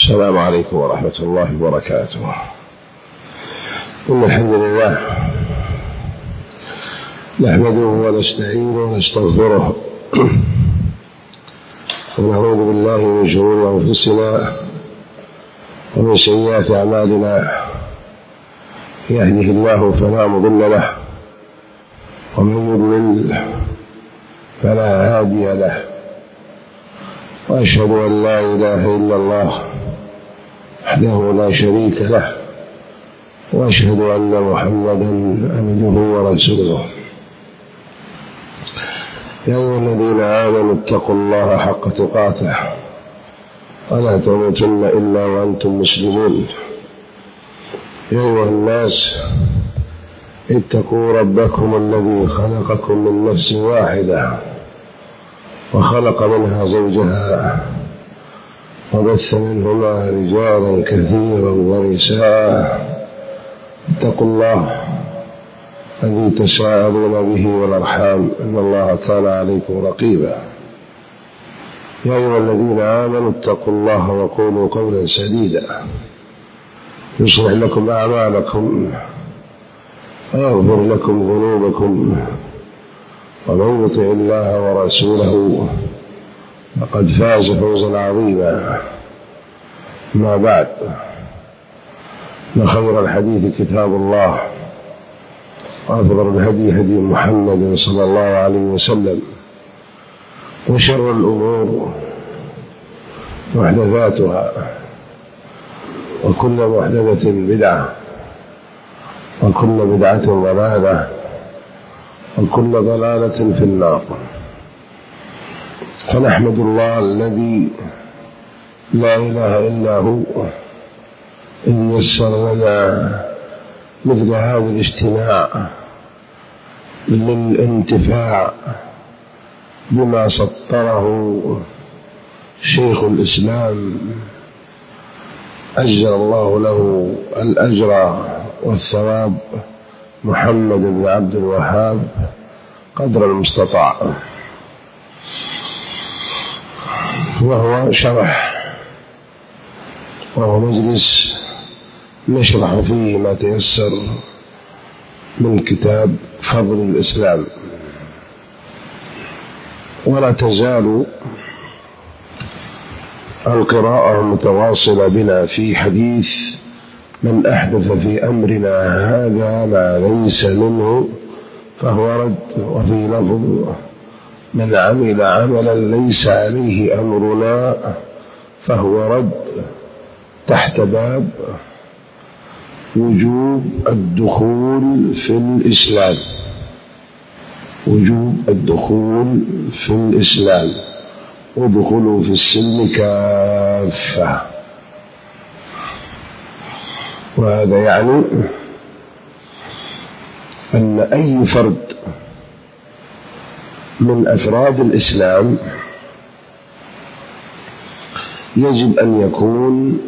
السلام عليكم ورحمة الله وبركاته. إن الحمد لله نحمده ونستعينه ونستغفره ونعوذ بالله من شرور أنفسنا ومن سيئات أعمالنا. يهده الله فلا مضل له ومن يضلل فلا هادي له، وأشهد أن لا إله إلا الله وحده لا شريك له، وأشهد أن محمدا عبده ورسوله. يا أيها الذين آمنوا اتقوا الله حق تقاته ولا تموتن إلا وأنتم مسلمون. يا أيها الناس اتقوا ربكم الذي خلقكم من نفس واحدة وخلق منها زوجها وبث منهما رجالا كثيرا ونساء. اتقوا الله الذي تساءلون به والأرحام إن الله كان عليكم رقيبا. يا أيها الذين آمنوا اتقوا الله وقولوا قولا سديدا يصلح لكم أعمالكم ويغفر لكم ذنوبكم، ومن يطع الله ورسوله فقد فاز فوزا عظيما. ما بعد، خير الحديث كتاب الله، وأفضل الهدي هدي محمد صلى الله عليه وسلم، وشر الأمور محدثاتها، وكل محدثة بدعة، وكل بدعة ضلالة، وكل ضلالة في النار. فنحمد الله الذي لا إله إلا هو إن يسر لنا مثل هذا الاجتماع للانتفاع بما سطره شيخ الإسلام أجزل الله له الأجر والثواب محمد بن عبد الوهاب قدر المستطاع، وهو مجلس نشرح فيه ما تيسر من كتاب فضل الإسلام. ولا تزال القراءة متواصلة بنا في حديث من أحدث في أمرنا هذا ما ليس منه فهو رد، وفي لفظ من عمل عملا ليس عليه أمرنا فهو رد، تحت باب وجوب الدخول في الإسلام. وجوب الدخول في الإسلام، ودخلوا في السلم كافة. وهذا يعني أن أي فرد من أفراد الإسلام يجب أن يكون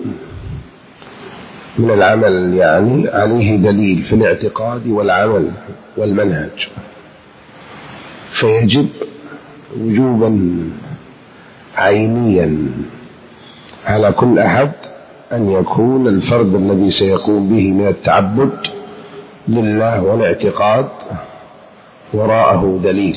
من العمل يعني عليه دليل في الاعتقاد والعمل والمنهج، فيجب وجوبا عينيا على كل أحد أن يكون الفرد الذي سيقوم به من التعبد لله والاعتقاد وراءه دليل،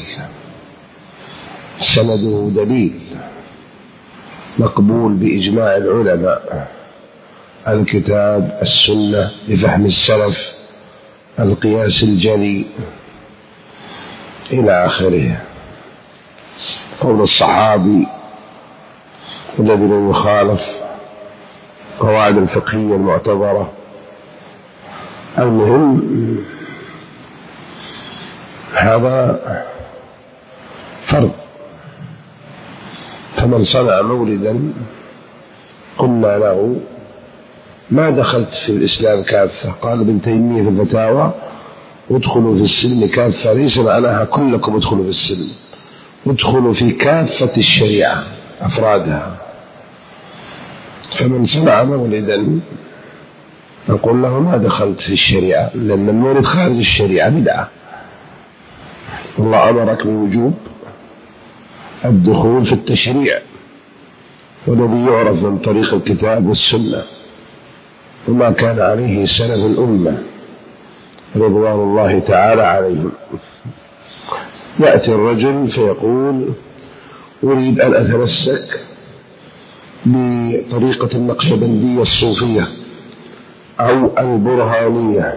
سنده دليل مقبول بإجماع العلماء، الكتاب، السنة بفهم السلف، القياس الجلي إلى آخره، قول الصحابي الذي لا يخالف، قواعد الفقهية المعتبرة. المهم هذا فرض. فمن صنع مولدا قلنا له ما دخلت في الإسلام كافة. قال ابن تيمية في الفتاوى ادخلوا في السلم كافة، ليس معناها كلكم ادخلوا في السلم، ادخلوا في كافة الشريعة أفرادها. فمن صنع مولدا نقول له ما دخلت في الشريعة، لأن المولد خارج الشريعة بدعة. الله أمرك بوجوب الدخول في التشريع، والذي يعرف من طريق الكتاب والسنة وما كان عليه سلف الأمة رضوان الله تعالى عليهم. يأتي الرجل فيقول أريد أن أتمسك بطريقة النقشبندية الصوفية أو البرهانية،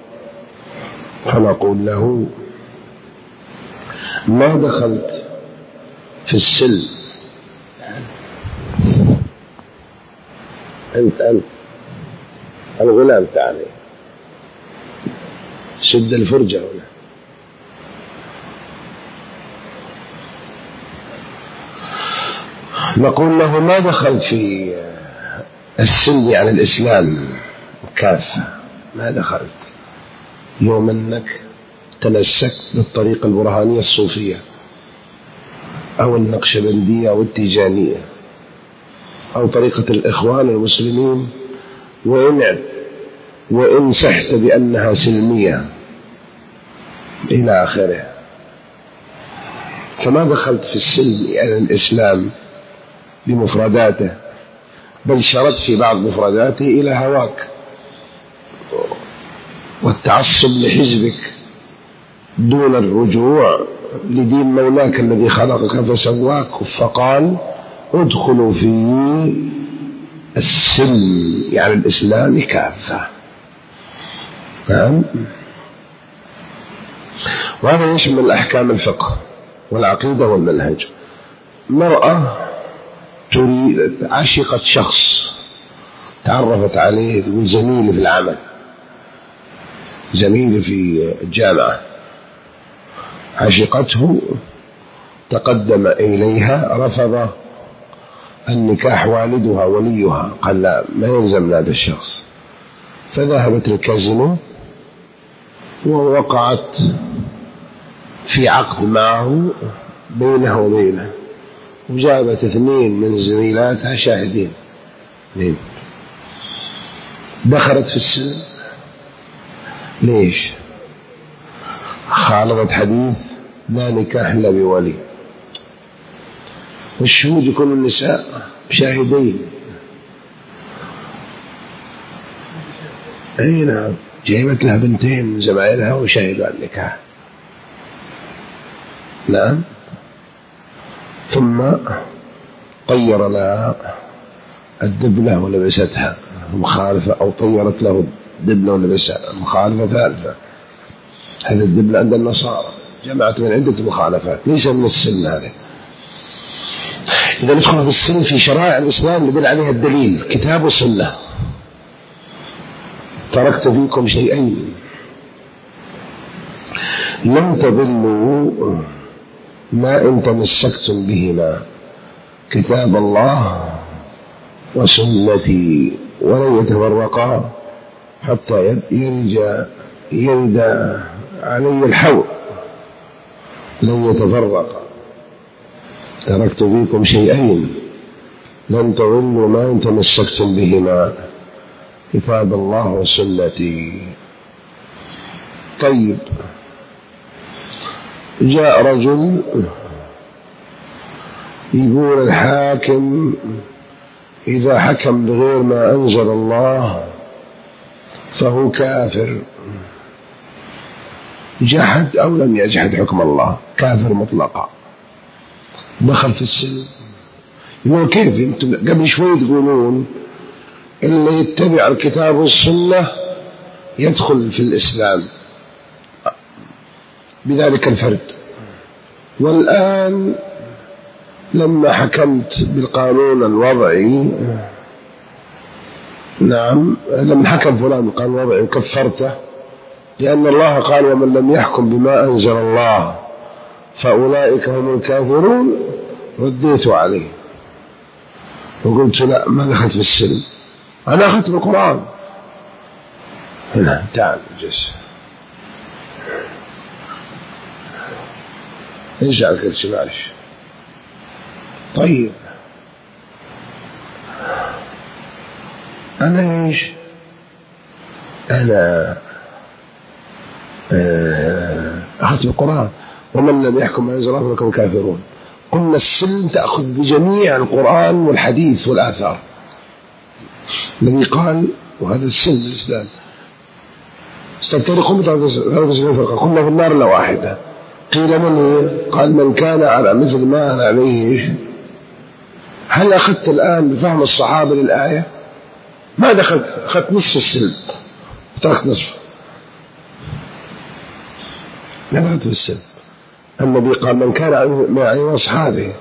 فنقول له ما دخلت في السلم. أنت الغلام تعالي سد الفرجة هنا. نقول له ما دخلت في السلم يعني الإسلام كافة، ما دخلت يوم أنك تمسكت بالطريقة البرهانية الصوفية أو النقشبندية أو التيجانية أو طريقة الإخوان المسلمين، وإن سحت بأنها سلمية إلى آخره، فما دخلت في السلم يعني الإسلام بمفرداته، بل شردت في بعض مفرداته إلى هواك والتعصب لحزبك دون الرجوع لدين مولاك الذي خلقك فسواك، فقال ادخلوا في السلم يعني الإسلام كافة. فهم؟ وهذا يشمل أحكام الفقه والعقيدة والمنهج. مرأة تريد عشقت شخص تعرفت عليه، تقول زميلي في العمل، زميلي في الجامعة، عشقته، تقدم إليها، رفض النكاح والدها وليها، قال لا ما يلزم هذا الشخص، فذهبت الكازينو ووقعت في عقد معه بينها وبينه، وجابت 2 من زميلاتها شاهدين، دخلت في السلم. ليش؟ خالفت حديث لا نكاح إلا بولي، والشهود يكون النساء شاهدين. أي نعم، جايبت لها 2 من زمائلها وشاهدوا على النكاح. نعم. ثم طير لها الدبلة ولبستها مخالفة، أو طيرت له الدبلة ولبسها مخالفة ثالثة. هذا الدبلة عند النصارى جمعت من عدة مخالفات، ليس من السن هذا. إذا ندخل في السن في شرائع الإسلام يدل عليها الدليل كتاب وسنة. تركت فيكم شيئين لم تضلوا ما إن تمسكتم بهما، كتاب الله وسنتي، ولن يتفرقا حتى يرد علي الحوض، لن يتفرقا. تركت فيكم شيئين لن تضلوا ما إن تمسكتم بهما، كتاب الله وسنتي. طيب، جاء رجل يقول الحاكم إذا حكم بغير ما أنزل الله فهو كافر، جحد أو لم يجحد حكم الله كافر مطلقا، دخل في السلم. يقول كيف أنتم قبل شوي تقولون اللي يتبع الكتاب والسنة يدخل في الإسلام بذلك الفرد، والآن لما حكمت بالقانون الوضعي، نعم لما حكم فلان بالقانون الوضعي وكفرته، لأن الله قال ومن لم يحكم بما أنزل الله فأولئك هم الكافرون، رديت عليه وقلت لا ما دخلت في السلم، أنا أخذت بالقرآن. هنا تعال جس إيش على كل شيء معلش. طيب أنا إيش أنا أخذت بالقرآن ومن لم يحكم ما أنزل الله فهم كافرون، قلنا السلم تأخذ بجميع القرآن والحديث والآثار. الذي قال وهذا السلم الإسلام ستفترق 73 فرقة كنا في النار إلا واحدة. قيل من هي؟ قال من كان على مثل ما أنا عليه. هل أخذت الآن بفهم الصحابة للآية؟ ما دخلت، أخذت نصف السلم وتركت نصف. ما دخلت في السلم. النبي قال من كان معي أصحابه،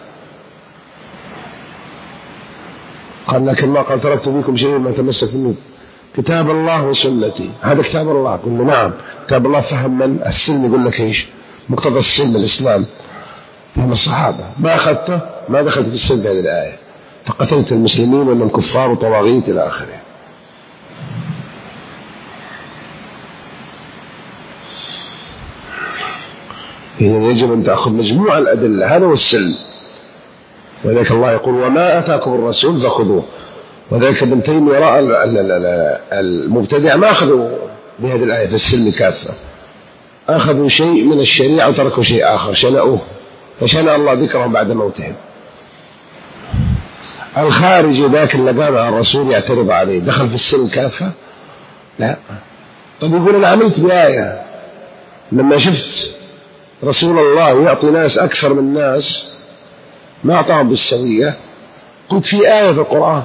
قال لكن ما قال تركت فيكم شيء ما تمسك منه كتاب الله وسنتي. هذا كتاب الله. قلنا نعم كتاب الله. فهم من السلم يقول لك ايش مقتضى السلم الإسلام؟ فهم الصحابة. ما أخذته ما دخلت في السلم هذه الآية، فقتلت المسلمين ومن كفار وطواغيت إلى آخره. إذا يجب أن تأخذ مجموع الأدلة. هذا هو السلم. وذلك الله يقول وما آتاكم الرسول فخذوه. وذلك ابن تيمية رأى المبتدع ما أخذوا بهذه الآية في السلم كافة، أخذوا شيء من الشريعة وتركوا شيء آخر شنأوه، فشنأ الله ذكرهم بعد موتهم. الخارجي ذاك اللي قال على الرسول يعترض عليه دخل في السلم كافة؟ لا. طب يقول أنا عملت بآية لما شفت رسول الله يعطي ناس أكثر من ناس ما أعطاهم بالسوية، قلت في آية في القرآن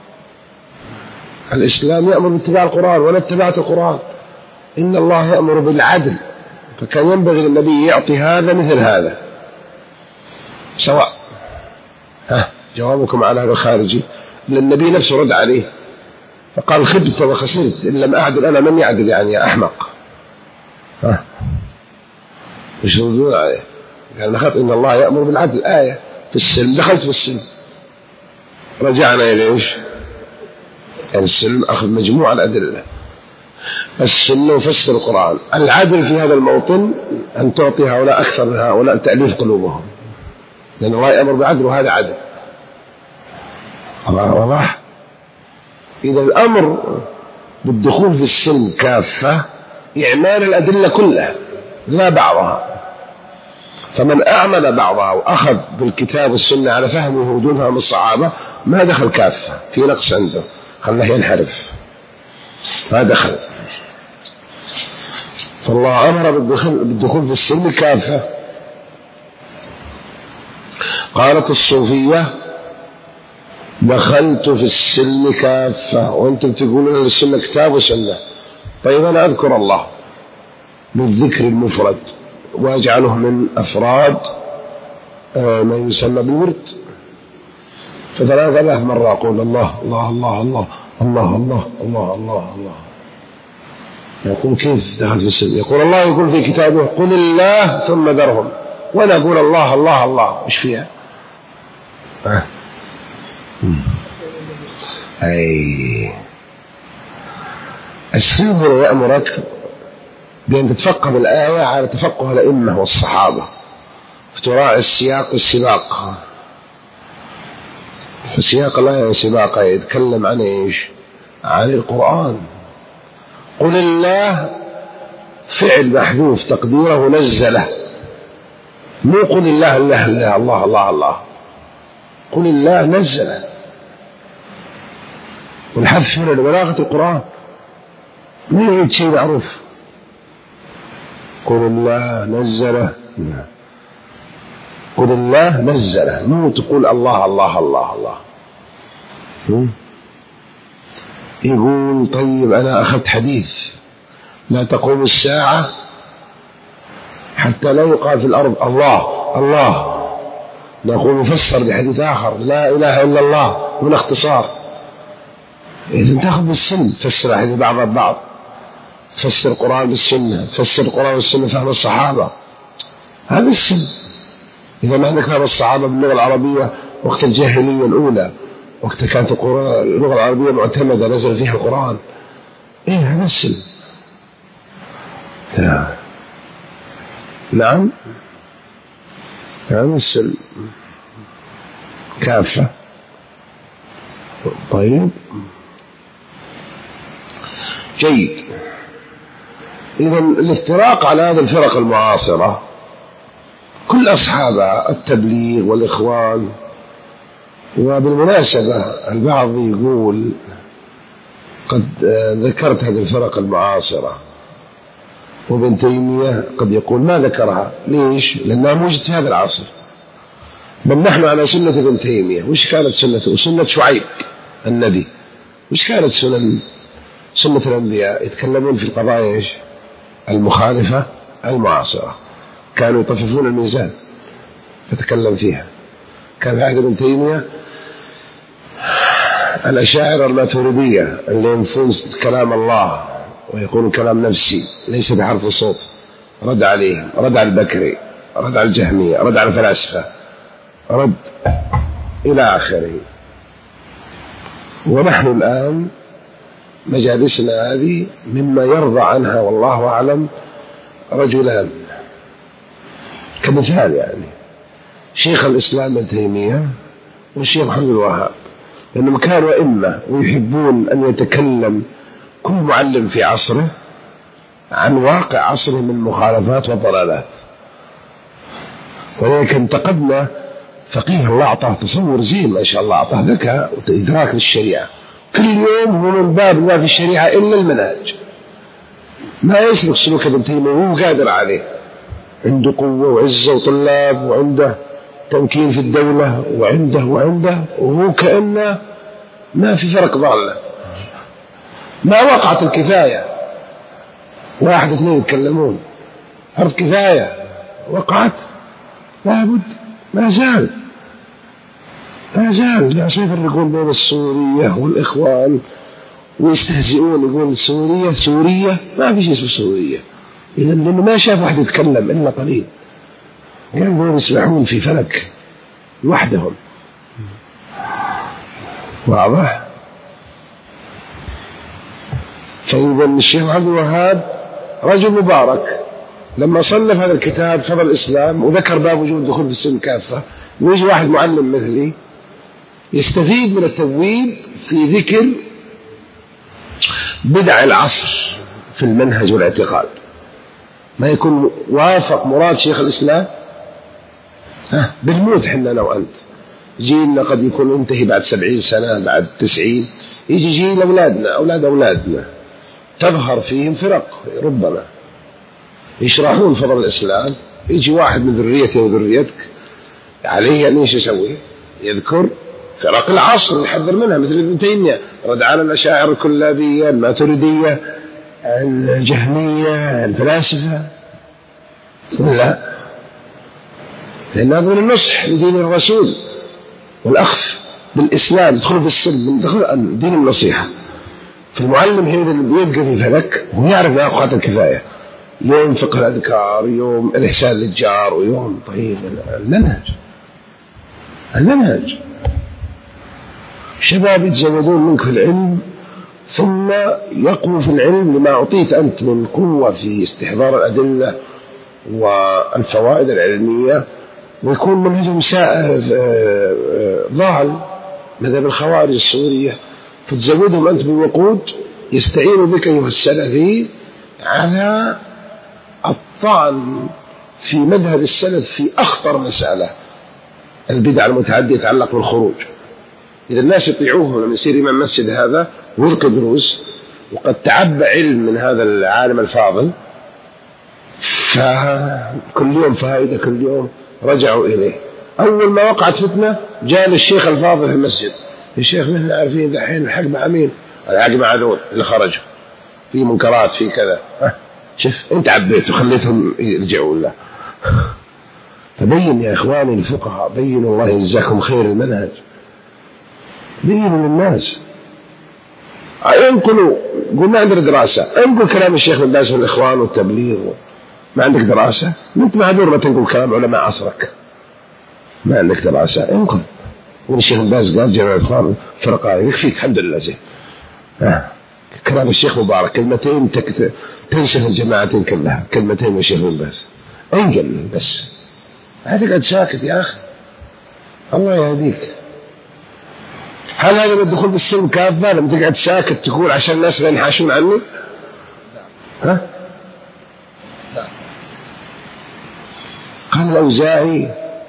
الإسلام يأمر باتباع القرآن ولا اتبعت القرآن. إن الله يأمر بالعدل، فكان ينبغي للنبي يعطي هذا مثل هذا سواء. جوابكم على هذا الخارجي للنبي نفسه رد عليه فقال خبت وخسرت إن لم أعدل أنا من يعدل يعني يا أحمق. مش ردون عليه. قال نخط إن الله يأمر بالعدل آية في السلم. دخلت في السلم. رجعنا إلى إيش؟ يعني السلم أخذ مجموعة الأدلة. السنة وفسر القرآن. العدل في هذا الموطن أن تعطي هؤلاء أكثر من هؤلاء تأليف قلوبهم، لأن الله يأمر بالعدل وهذا عدل. واضح؟ إذا الأمر بالدخول في السلم كافة إعمال الأدلة كلها لا بعضها. فمن أعمل بعضها وأخذ بالكتاب والسنة على فهمه ودون فهم الصحابة ما دخل كافة، في نقص عنده خلاه ينحرف ما دخل. فالله أمر بالدخول في السلم كافة. قالت الصوفية دخلت في السلم كافة وأنتم تقولون للسنة كتاب وسنة. طيب أنا أذكر الله بالذكر المفرد وأجعله من أفراد ما يسمى بالورد، ف3 مرة أقول الله الله الله الله الله الله الله الله الله. يقول كيف دخل في السلم؟ يقول الله يقول في كتابه قل الله ثم ذرهم، وأنا أقول الله الله الله. إيش فيها؟ أي السنة يأمرك بأن تتفقه الآية على تفقه الأئمة والصحابة، فتراعي السياق والسباق. فسياق الآية والسباق يتكلم عن إيش؟ عن القرآن. قل الله فعل محذوف تقديره نزله، مو قل الله الله الله الله الله الله. قل الله نزله. والحذف هنا لبلاغة القرآن ما يعيد شيء معروف. قل الله نزله، قل الله نزله، مو تقول الله الله الله الله. يقول طيب أنا أخذت حديث لا تقوم الساعة حتى لا يقال في الأرض الله الله، نقول مفسر بحديث آخر لا إله إلا الله من اختصار. إذن تأخذ بالسن تفسر حديث بعض البعض، تفسر القرآن بالسنة، تفسر القرآن والسنة فهم الصحابة، هذا السن. إذا ما عندك فهم الصحابة باللغة العربية وقت الجاهلية الأولى، وقت كانت اللغة العربية معتمدة نزل فيها القرآن، إيه هذا السن. نعم هذا السن كافة. طيب جيد. إذن الافتراق على هذه الفرق المعاصرة كل أصحاب التبليغ والإخوان. وبالمناسبة البعض يقول قد ذكرت هذه الفرق المعاصرة، وابن تيمية قد يقول ما ذكرها. ليش؟ لأنها موجودة في هذا العصر، بل نحن على سنة ابن تيمية. وش كانت سنته؟ سنة شعيب النبي. وش كانت سنة الأنبياء؟ يتكلمون في القضايا المخالفة المعاصرة، كانوا يطففون الميزان فتكلم فيها. كان في عهد ابن تيمية الأشاعرة الماتريدية اللي ينفون كلام الله ويقولون كلام نفسي ليس بحرف الصوت، رد عليهم، رد على البكري، رد على الجهمية، رد على الفلاسفة، رد إلى آخره. ونحن الآن مجالسنا هذه مما يرضى عنها والله أعلم رجلان كمثال، يعني شيخ الإسلام ابن تيمية والشيخ محمد الوهاب، لأنهم كانوا أئمة ويحبون أن يتكلم كل معلم في عصره عن واقع عصره من مخالفات وضلالات. ولكن انتقدنا فقيه الله أعطاه تصور زين ما شاء الله، أعطاه ذكاء وإدراك للشريعة، كل يوم هو من باب ما في الشريعة إلا المنهج، ما يسلك سلوك ابن تيمية وهو قادر عليه، عنده قوة وعزة وطلاب وعنده تمكين في الدولة وعنده وهو كأنه ما في فرق ضالة. ما وقعت الكفاية، واحد اثنين يتكلمون، فرض كفاية وقعت، لابد ما زال الناس يفرقون بين السورية والإخوان ويستهزئون، يقول سورية ما في شيء اسمه سورية، إذا لأنه ما شاف واحد يتكلم إلا قليل، كانوا يسبحون في فلك لوحدهم. واضح؟ فإذا الشيخ عبد الوهاب رجل مبارك لما صنف هذا الكتاب فضل الإسلام وذكر باب وجود الدخول في السن كافة، ويجي واحد معلم مثلي يستفيد من التبويب في ذكر بدع العصر في المنهج والاعتقاد، ما يكون وافق مراد شيخ الإسلام بالموت. حنا أنا وأنت جيلنا قد يكون انتهي بعد 70 سنة، بعد 90، يجي جيل أولادنا، أولادنا تظهر فيهم فرق ربما يشرحون فضل الإسلام، يجي واحد من ذريتي وذريتك عليه أن ايش يسوي؟ يذكر فرق العصر يحذر منها، مثل ابن تيمية رد على الأشاعرة الكلابية، الماتريدية، الجهمية، الفلاسفة، لا، لأن هذا من النصح لدين الرسول والأخذ بالإسلام، يدخل في السلم، يدخل دين النصيحة. فالمعلم حين يبقى في فلك ويعرف أوقات الكفاية، يوم فقه الأذكار، يوم الإحسان للجار، ويوم طيب المنهج. شباب يتزودون منك في العلم ثم يقووا في العلم لما أعطيت أنت من قوة في استحضار الأدلة والفوائد العلمية، ويكون منهجهم ضال مذهب الخوارج السورية، فتزودهم أنت بالوقود يستعين بك أيها السلفي على الطعن في مذهب السلف في أخطر مسألة، البدع المتعدية يتعلق بالخروج. إذا الناس يطيعوه لما يصير إمام مسجد هذا ويلقي دروس، وقد تعبى علم من هذا العالم الفاضل، فكل يوم فائدة، كل يوم رجعوا إليه. أول ما وقعت فتنة جاء الشيخ الفاضل في المسجد، الشيخ نحن عارفين دحين الحق مع مين؟ الحق مع ذول اللي خرجوا في منكرات في كذا، شوف أنت عبيت وخليتهم يرجعوا له. فبين يا إخواني الفقهاء، بينوا الله يجزاكم خير المنهج، بينوا للناس، انقلوا، قول ما عندنا دراسة، انقل كلام الشيخ بن باز والإخوان والتبليغ، ما عندك دراسة، انت معذور ما تنقل كلام علماء عصرك، ما عندك دراسة انقل. والشيخ بن باز قال جماعة الإخوان فرقائي يكفيك الحمد لله زين. كلام الشيخ مبارك كلمتين تنسف الجماعتين كلها، كلمتين من الشيخ بن باز، انقل بس، لا تقعد ساكت يا أخي، الله يهديك. هل هذا الدخول بالسلم كافة لما تقعد ساكت تقول عشان الناس لا ينحاشون عني؟ ها؟ قال الأوزاعي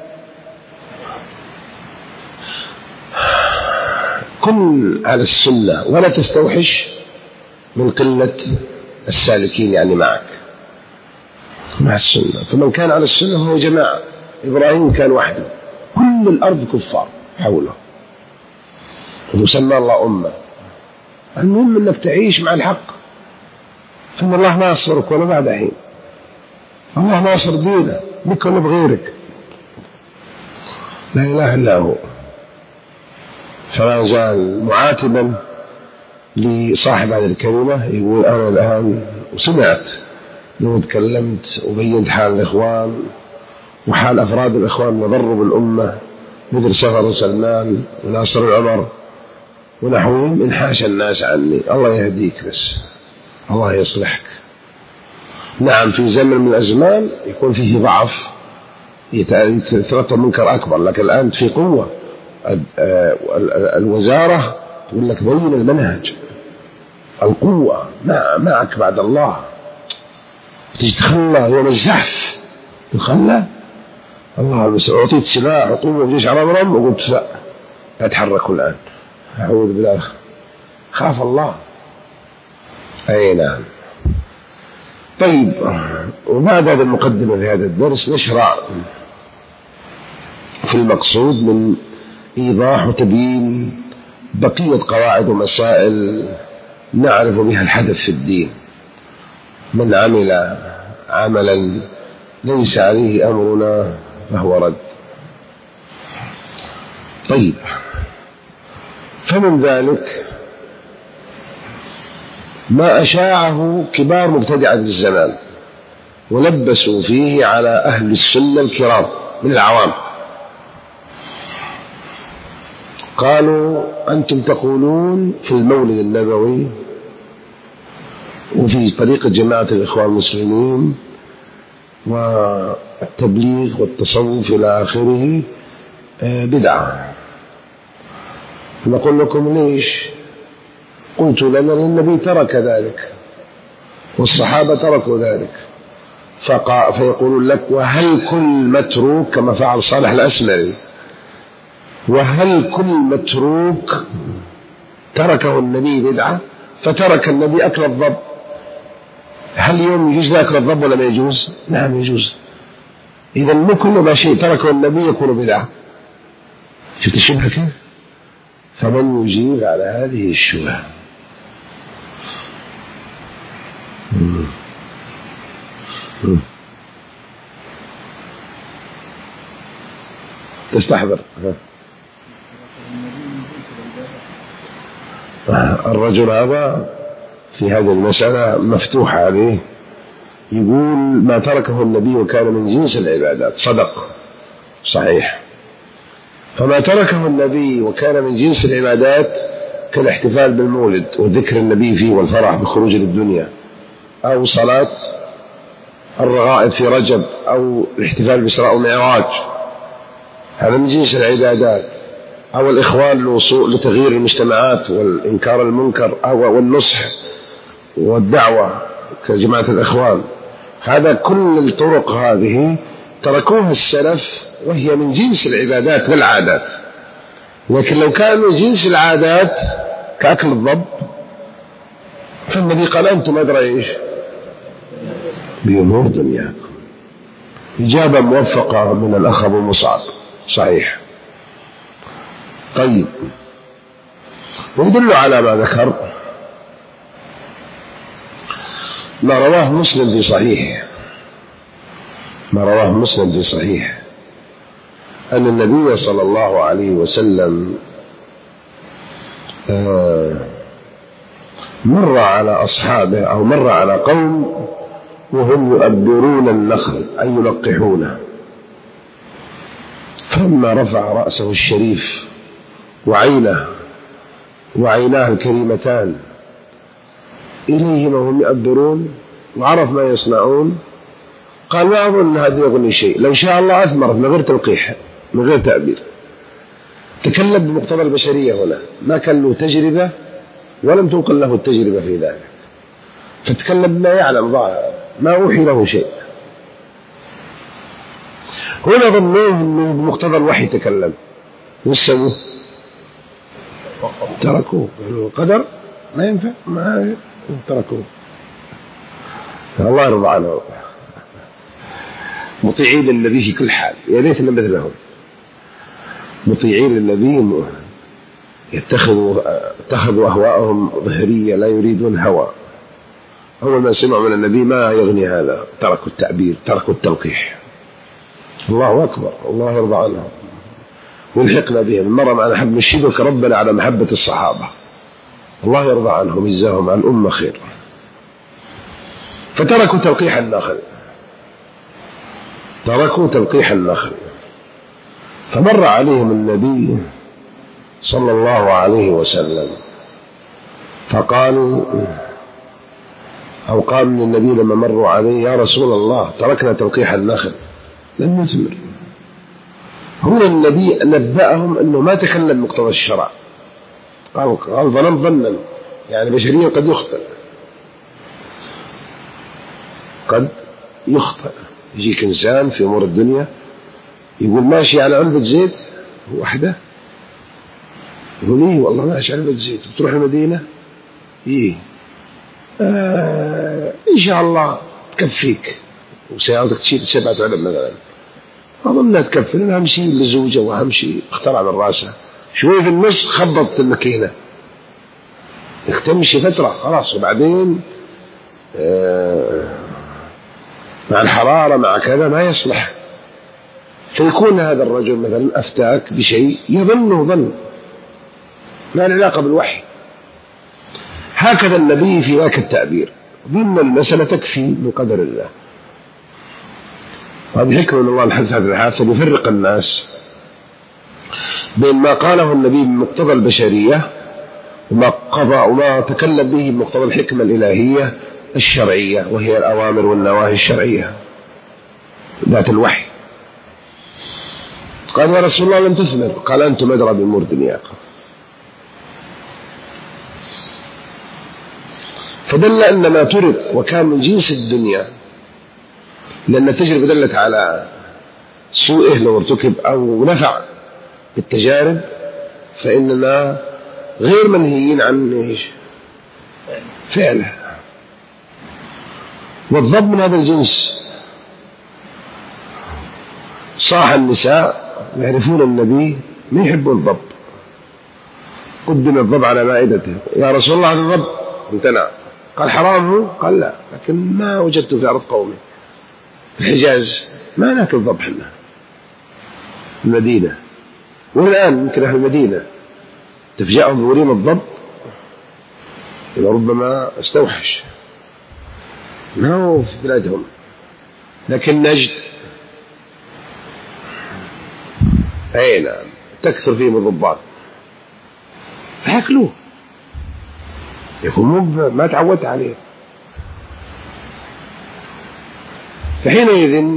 كن على السنة ولا تستوحش من قلة السالكين يعني معك مع السنة. فمن كان على السنة هو جماعة. إبراهيم كان وحده، كل الأرض كفار حوله، وسمى الله أمة. المهم أنك تعيش مع الحق، فإن الله ناصرك ولا بعد حين. الله ناصر دينه بك ولا بغيرك، لا إله إلا هو. فلا زال معاتبا لصاحب هذه الكلمة، يقول أنا الآن وسمعت لو تكلمت وبينت حال الإخوان وحال أفراد الإخوان وضروا بالأمة مثل سفر سلمان وناصر العمر ونحوهم، انحاش الناس عني. الله يهديك، بس الله يصلحك. نعم في زمن من الأزمان يكون فيه ضعف يترتب منكر أكبر، لكن الآن في قوة. الوزارة تقول لك بين المنهج، القوة معك بعد الله. تيجي تخلى يوم الزحف تخلى الله، بس أعطيت سلاح وقوة وجيش على أمرهم وقلت لا أتحركوا الآن، أعوذ بالله، خاف الله. أي نعم. طيب، وبعد هذا المقدمة في هذا الدرس نشرع في المقصود من إيضاح وتبيين بقية قواعد ومسائل نعرف بها الحدث في الدين. من عمل عملا ليس عليه أمرنا فهو رد. طيب، فمن ذلك ما أشاعه كبار مبتدعة الزمان ولبسوا فيه على أهل السنة الكرام من العوام. قالوا أنتم تقولون في المولد النبوي وفي طريقة جماعة الإخوان المسلمين والتبليغ والتصوف إلى آخره بدعة. نقول لكم ليش؟ قلت لنا النبي ترك ذلك والصحابة تركوا ذلك. فيقولون لك وهل كل متروك، كما فعل صالح الأسمري، وهل كل متروك تركه النبي بدعة؟ فترك النبي أكل الضب، هل يوم يجوز أكل الضب ولا ما يجوز؟ نعم يجوز. إذا مو كل ما شيء تركه النبي يكون بدعة. شفت الشبهة كيف؟ فمن يجيب على هذه الشبهة؟ تستحضر الرجل هذا في هذه المسألة مفتوح عليه، يقول ما تركه النبي وكان من جنس العبادات. صدق صحيح. فما تركه النبي وكان من جنس العبادات كالاحتفال بالمولد وذكر النبي فيه والفرح بخروج للدنيا، أو صلاة الرغائب في رجب، أو الاحتفال بإسراء ومعراج، هذا من جنس العبادات. أو الإخوان للوصول لتغيير المجتمعات والإنكار المنكر أو والنصح والدعوة كجماعة الإخوان. هذا كل الطرق هذه تركوها السلف وهي من جنس العبادات والعادات. لكن لو كان من جنس العادات كأكل الضب فالنبي قال أنتم أدرى إيش بأمور دنياكم. إجابة موفقة من الأخ أبو مصعب. صحيح. طيب، ويدل على ما ذكر ما رواه مسلم في صحيح، أن النبي صلى الله عليه وسلم مر على أصحابه أو مر على قوم وهم يؤبرون النخل أي يلقحونه، فلما رفع رأسه الشريف وعيناه الكريمتان إليهم وهم يؤبرون وعرف ما يصنعون، قال ما أظن هذا يغني شيء، لو شاء الله أثمرت من غير تلقيح من غير تأبير. تكلم بمقتضى البشرية هنا، ما كان له تجربة ولم تنقل له التجربة في ذلك، فتكلم بما يعلم ظاهرا ما أوحي له شيء. هنا ظنوه أنه بمقتضى الوحي تكلم، وش سووا؟ تركوه، قالوا قدر ما ينفع، ما تركوه. الله يرضى عنه، مطيعين للنبي في كل حال. يا ليتنا مثلهم، مطيعين للنبي، اتخذوا أهواءهم ظهرية، لا يريدون هوى. أول ما سمعوا من النبي ما يغني هذا، تركوا التعبير، تركوا التلقيح. الله أكبر، الله يرضى عنهم ويلحقنا بهم. المرة معنا نحب نشهدك ربنا على محبة الصحابة، الله يرضى عنهم، يجزاهم عن أمة خير. فتركوا تلقيح النخل، تركوا تلقيح النخل. فمر عليهم النبي صلى الله عليه وسلم فقالوا، أو قال النبي لما مروا عليه: يا رسول الله تركنا تلقيح النخل لم يثمر. هنا النبي نبأهم أنه ما تكلم مقتضى الشرع، قال ظنا، يعني بشريا قد يخطئ، قد يخطئ. يجيك إنسان في أمور الدنيا يقول ماشي على علبة زيت وحده، يقول إيه والله ماشي على علبة زيت، بتروح المدينة إيه إن شاء الله تكفيك، وسيارتك تشيل 7 علب مثلا، أظن لا تكفي، لأن أهم شيء للزوجة وأهم شيء اخترع من راسه، شوي في النص خبطت الماكينة، تمشي فترة خلاص، وبعدين مع الحرارة مع كذا ما يصلح. فيكون هذا الرجل مثلا أفتاك بشيء يظنه ظن ما له علاقة بالوحي. هكذا النبي في ذاك التعبير، ظن المسألة تكفي من قدر الله. هذه حكمة من الله الحدث هذا الحادثة يفرق الناس بين ما قاله النبي بمقتضى البشرية وما قضى وما تكلم به بمقتضى الحكمة الإلهية الشرعية، وهي الأوامر والنواهي الشرعية ذات الوحي. قال: يا رسول الله لم تثمر. قال: أنتم أدرى بأمور دنياكم. فدل أن ما ترك وكان من جنس الدنيا، لأن التجربة دلت على سوءه لو ارتكب أو نفع بالتجارب، فإننا غير منهيين عن إيش؟ فعله. والضب من هذا الجنس. صاح النساء يعرفون النبي ما يحبون الضب، قدم الضب على مائدته: يا رسول الله هذا الضب، امتنع. قال: حرام؟ قال: لا، لكن ما وجدته في أرض قومي في الحجاز، ما ناكل ضب حنا المدينة. والآن يمكن أهل المدينة تفجأهم بوريم الضب، إذا ربما استوحش، ما هو في بلادهم، لكن نجد أي نعم تكثر فيهم الضباط، فيأكلوه، يكون ما تعودت عليه. فحينئذ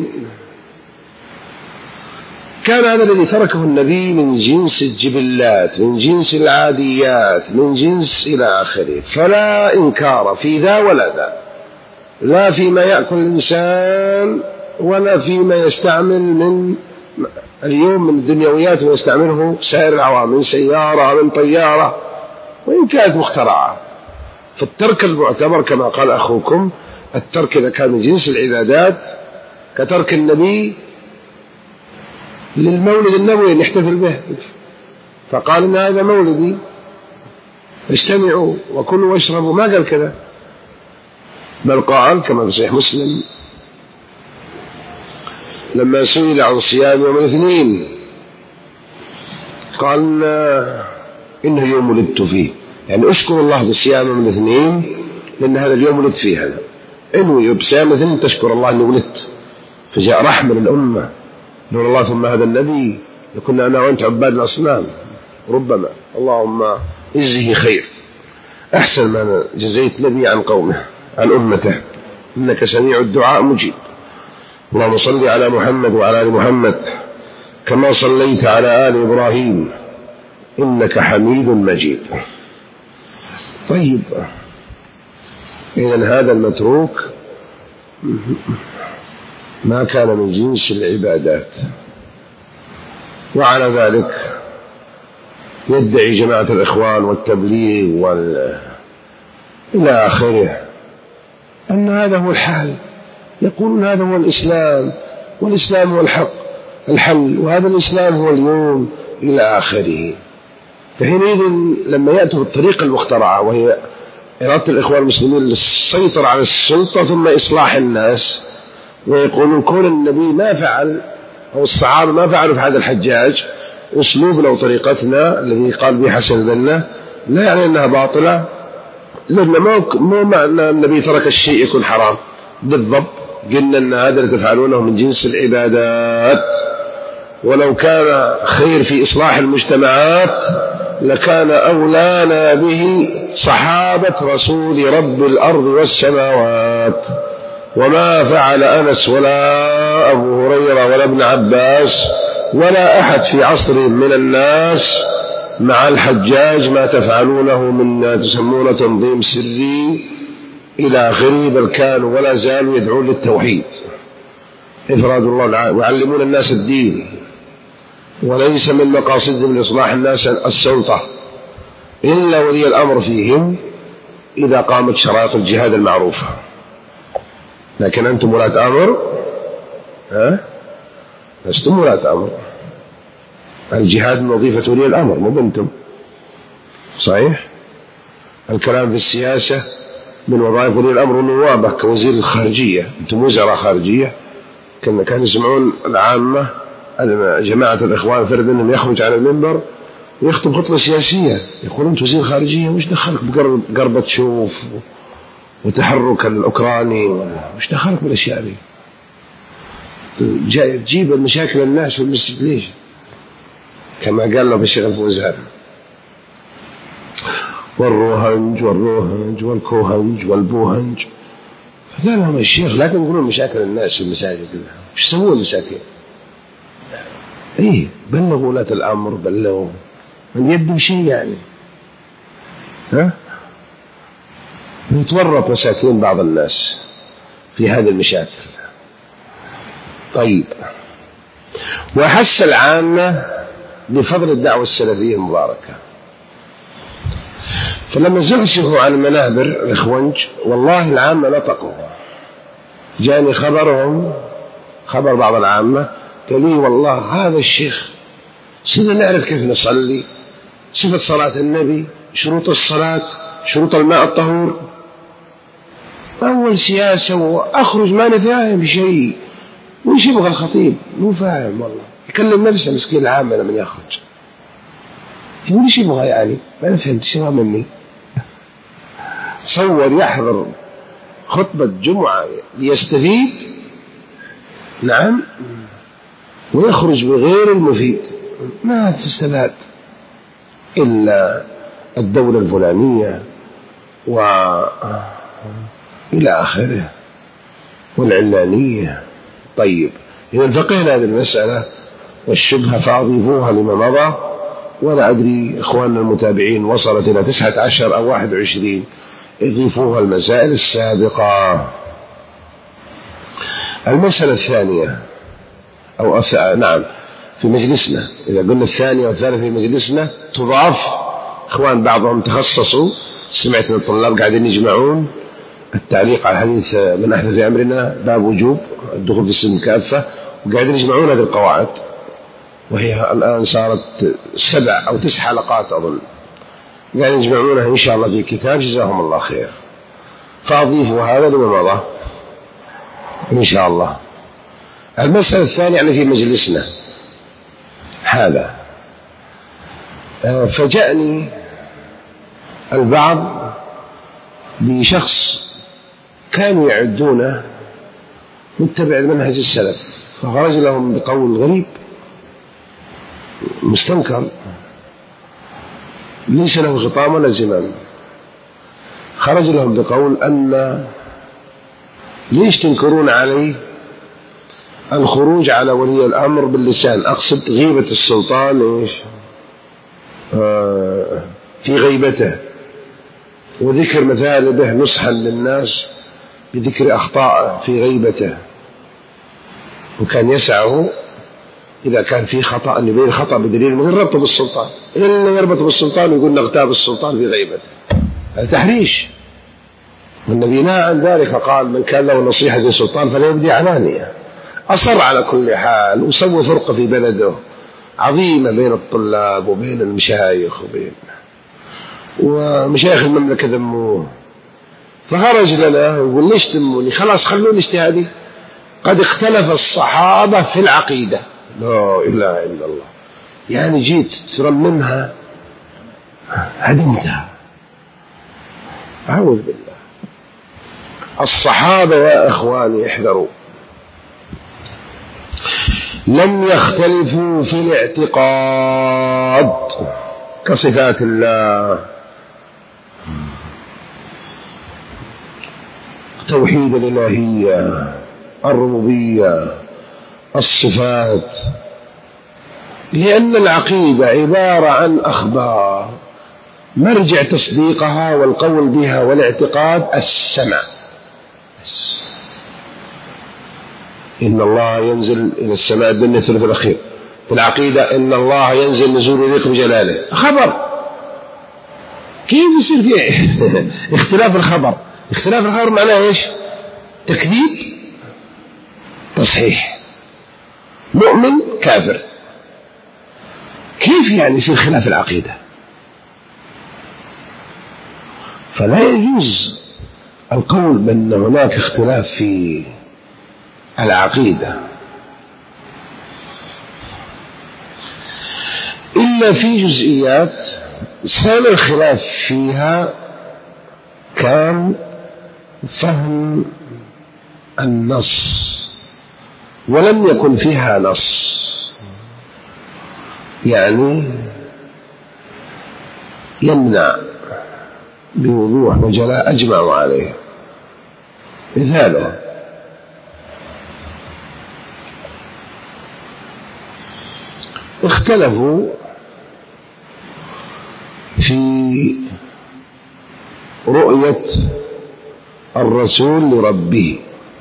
كان هذا الذي تركه النبي من جنس الجبلات، من جنس العاديات، من جنس إلى آخره، فلا إنكار في ذا ولا ذا، لا فيما يأكل الإنسان ولا فيما يستعمل من اليوم من الدنيويات ويستعمله سائر العوام، من سيارة من طيارة وإن كانت مخترعة. فالترك المعتبر كما قال أخوكم، الترك إذا كان من جنس العبادات كترك النبي للمولد النبوي اللي يحتفل به، فقال إن هذا مولدي اجتمعوا وكلوا واشربوا، ما قال كذا، بل قال كما في صحيح مسلم لما سئل عن صيام يوم الاثنين قال: إنه يوم ولدت فيه، يعني أشكر الله بالصيام يوم الاثنين لأن هذا اليوم ولدت فيه، هذا انوي بصيام الاثنين تشكر الله أني ولدت. فجاء رحمة للأمة، نور الله ثم هذا النبي لكنا أنا وأنت عباد الأصنام ربما، اللهم اجزه خير أحسن ما جزيت نبي عن قومه عن أمته، إنك سميع الدعاء مجيب. اللهم صل على محمد وعلى آل محمد كما صليت على آل إبراهيم إنك حميد مجيد. طيب، إذن هذا المتروك ما كان من جنس العبادات. وعلى ذلك يدعي جماعة الإخوان والتبليغ إلى آخره أن هذا هو الحال، يقولون هذا هو الإسلام، والإسلام هو الحل، وهذا الإسلام هو اليوم إلى آخره. فحينئذ لما يأتوا بالطريقة المخترعة وهي إرادة الإخوان المسلمين للسيطرة على السلطة ثم إصلاح الناس، ويقولون كون النبي ما فعل أو الصحابة ما فعلوا في هذا الحجاج أسلوبنا وطريقتنا الذي قال به حسن البنا، لا يعني أنها باطلة، لأن مو معنى النبي ترك الشيء يكون حرام. بالضبط قلنا أن هذا اللي تفعلونه من جنس العبادات، ولو كان خير في إصلاح المجتمعات لكان أولانا به صحابة رسول رب الأرض والسماوات، وما فعل أنس ولا أبو هريرة ولا ابن عباس ولا أحد في عصر من الناس مع الحجاج ما تفعلونه من تسمون تنظيم سري إلى آخره، بل كانوا ولا زالوا يدعون للتوحيد إفراد الله ويعلمون الناس الدين، وليس من مقاصدهم لإصلاح الناس السلطة إلا ولي الأمر فيهم إذا قامت شرائط الجهاد المعروفة. لكن أنتم ولاة أمر، لستم ولاة أمر، الجهاد من وظيفة ولي الأمر مو أنتم. صحيح. الكلام في السياسة من وظائف ولي الأمر والنوابة كوزير الخارجية، أنتم وزراء خارجية. كانوا يسمعون العامة جماعة الإخوان فرد منهم يخرج على المنبر ويخطب خطبة سياسية، يقول أنت وزير خارجية وش دخلك بقربة شوف وتحرك الأوكراني، وش دخلك بالأشياء دي؟ تجيب المشاكل الناس في المسجد ليش؟ كما قال له الشيخ الفوزان، والروهنج والكوهنج والبوهنج. قال لهم الشيخ لا تنقلون مشاكل الناس في المساجد، وش يسوون المساكين؟ إيه بلغوا ولاة الأمر، بلغوا من يده شيء يعني، يتورط مساكين بعض الناس في هذه المشاكل. طيب، وحس العامة بفضل الدعوة السلفية المباركة، فلما زحزحوا عن المنابر الإخوانج والله العامة نطقوا. جاني خبر بعض العامة قال لي والله هذا الشيخ صرنا نعرف كيف نصلي، صفة صلاة النبي، شروط الصلاة، شروط الماء الطهور، أول سياسة وأخرج ما نفاهم بشيء. وش يبغى الخطيب؟ مو فاهم والله، يكلم نفسه مسكين العامة لمن يخرج يقول وش يبغى يعني، ما فهمت ايش يبغى مني. تصور يحضر خطبة جمعة ليستفيد، نعم، ويخرج بغير المفيد، ما تستفاد إلا الدولة الفلانية وإلى آخره والعلانية. طيب، إذا فقهنا هذه المسألة والشبهة فأضيفوها لما مضى، ولا أدري إخواننا المتابعين وصلت إلى 19 أو 21، اضيفوها المسائل السابقة. المسألة الثانية نعم في مجلسنا، إذا قلنا الثانية والثالثة في مجلسنا تضاف. إخوان بعضهم تخصصوا، سمعت من الطلاب قاعدين يجمعون التعليق على حديث من أحدث في أمرنا باب وجوب الدخول في السلم كافة، وقاعدين يجمعون هذه القواعد، وهي الآن صارت 7 أو 9 حلقات أظن، قاعدين يجمعونها إن شاء الله في كتاب، جزاهم الله خير. فأضيفوا هذا لما مضى إن شاء الله. المسألة الثانية يعني في مجلسنا هذا، فجأني البعض بشخص كانوا يعدونه متبع المنهج السلف، فخرج لهم بقول غريب مستنكر ليس له خطام ولا زمام. خرج لهم بقول أن ليش تنكرون عليه الخروج على ولي الأمر باللسان، أقصد غيبة السلطان إيش في غيبته، وذكر مثالبه نصحا للناس بذكر أخطاء في غيبته. وكان يسعه إذا كان في خطأ أن يبين الخطأ بدليل من يربط بالسلطان، إلا يربط بالسلطان ويقول نغتاب السلطان في غيبته، هذا تحريش. والنبي نهى عن ذلك، قال من كان له نصيحة للسلطان فليبدي علانية. أصر على كل حال وسوى فرقة في بلده عظيمة بين الطلاب وبين المشايخ ومشايخ المملكة ذموه، فخرج لنا ويقول ليش تموني؟ خلاص خلوني اجتهادي، قد اختلف الصحابة في العقيدة. لا إله إلا الله، يعني جيت ترممها هدمتها، أعوذ بالله. الصحابة يا إخواني احذروا، لم يختلفوا في الاعتقاد كصفات الله، توحيد الإلهية، الربوبية، الصفات، لأن العقيدة عبارة عن أخبار مرجع تصديقها والقول بها والاعتقاد السمع. إن الله ينزل إلى السماء الدنيا الثلث الأخير، في العقيدة إن الله ينزل نزول يليق بجلاله، خبر. كيف يصير فيه اختلاف الخبر؟ اختلاف الخبر معناه إيش؟ تكذيب تصحيح، مؤمن كافر. كيف يعني يصير خلاف العقيدة؟ فلا يجوز القول بأن هناك اختلاف في العقيدة إلا في جزئيات سال الخلاف فيها كان فهم النص ولم يكن فيها نص، يعني يمنع بوضوح وجلاء أجمعوا عليه. مثاله اختلفوا في رؤية الرسول لربه،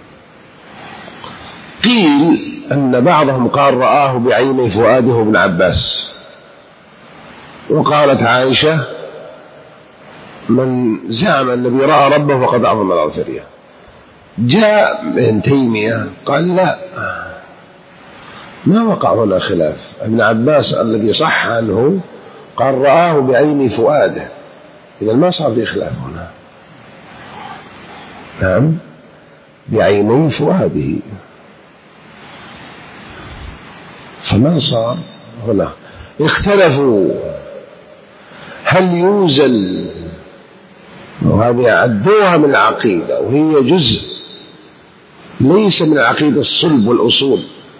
قيل أن بعضهم قال رآه بعيني فؤاده ابن عباس، وقالت عائشة من زعم النبي رأى ربه فقد أعظم العافية. جاء ابن تيمية قال لا، ما وقع هنا خلاف. ابن عباس الذي صح عنه قال رآه بعين فؤاده، إذا ما صار في خلاف هنا. نعم، بعيني فؤاده، فما صار هنا. اختلفوا هل يوزن، وهذه عدوها من العقيدة وهي جزء ليس من العقيدة الصلب والأصول،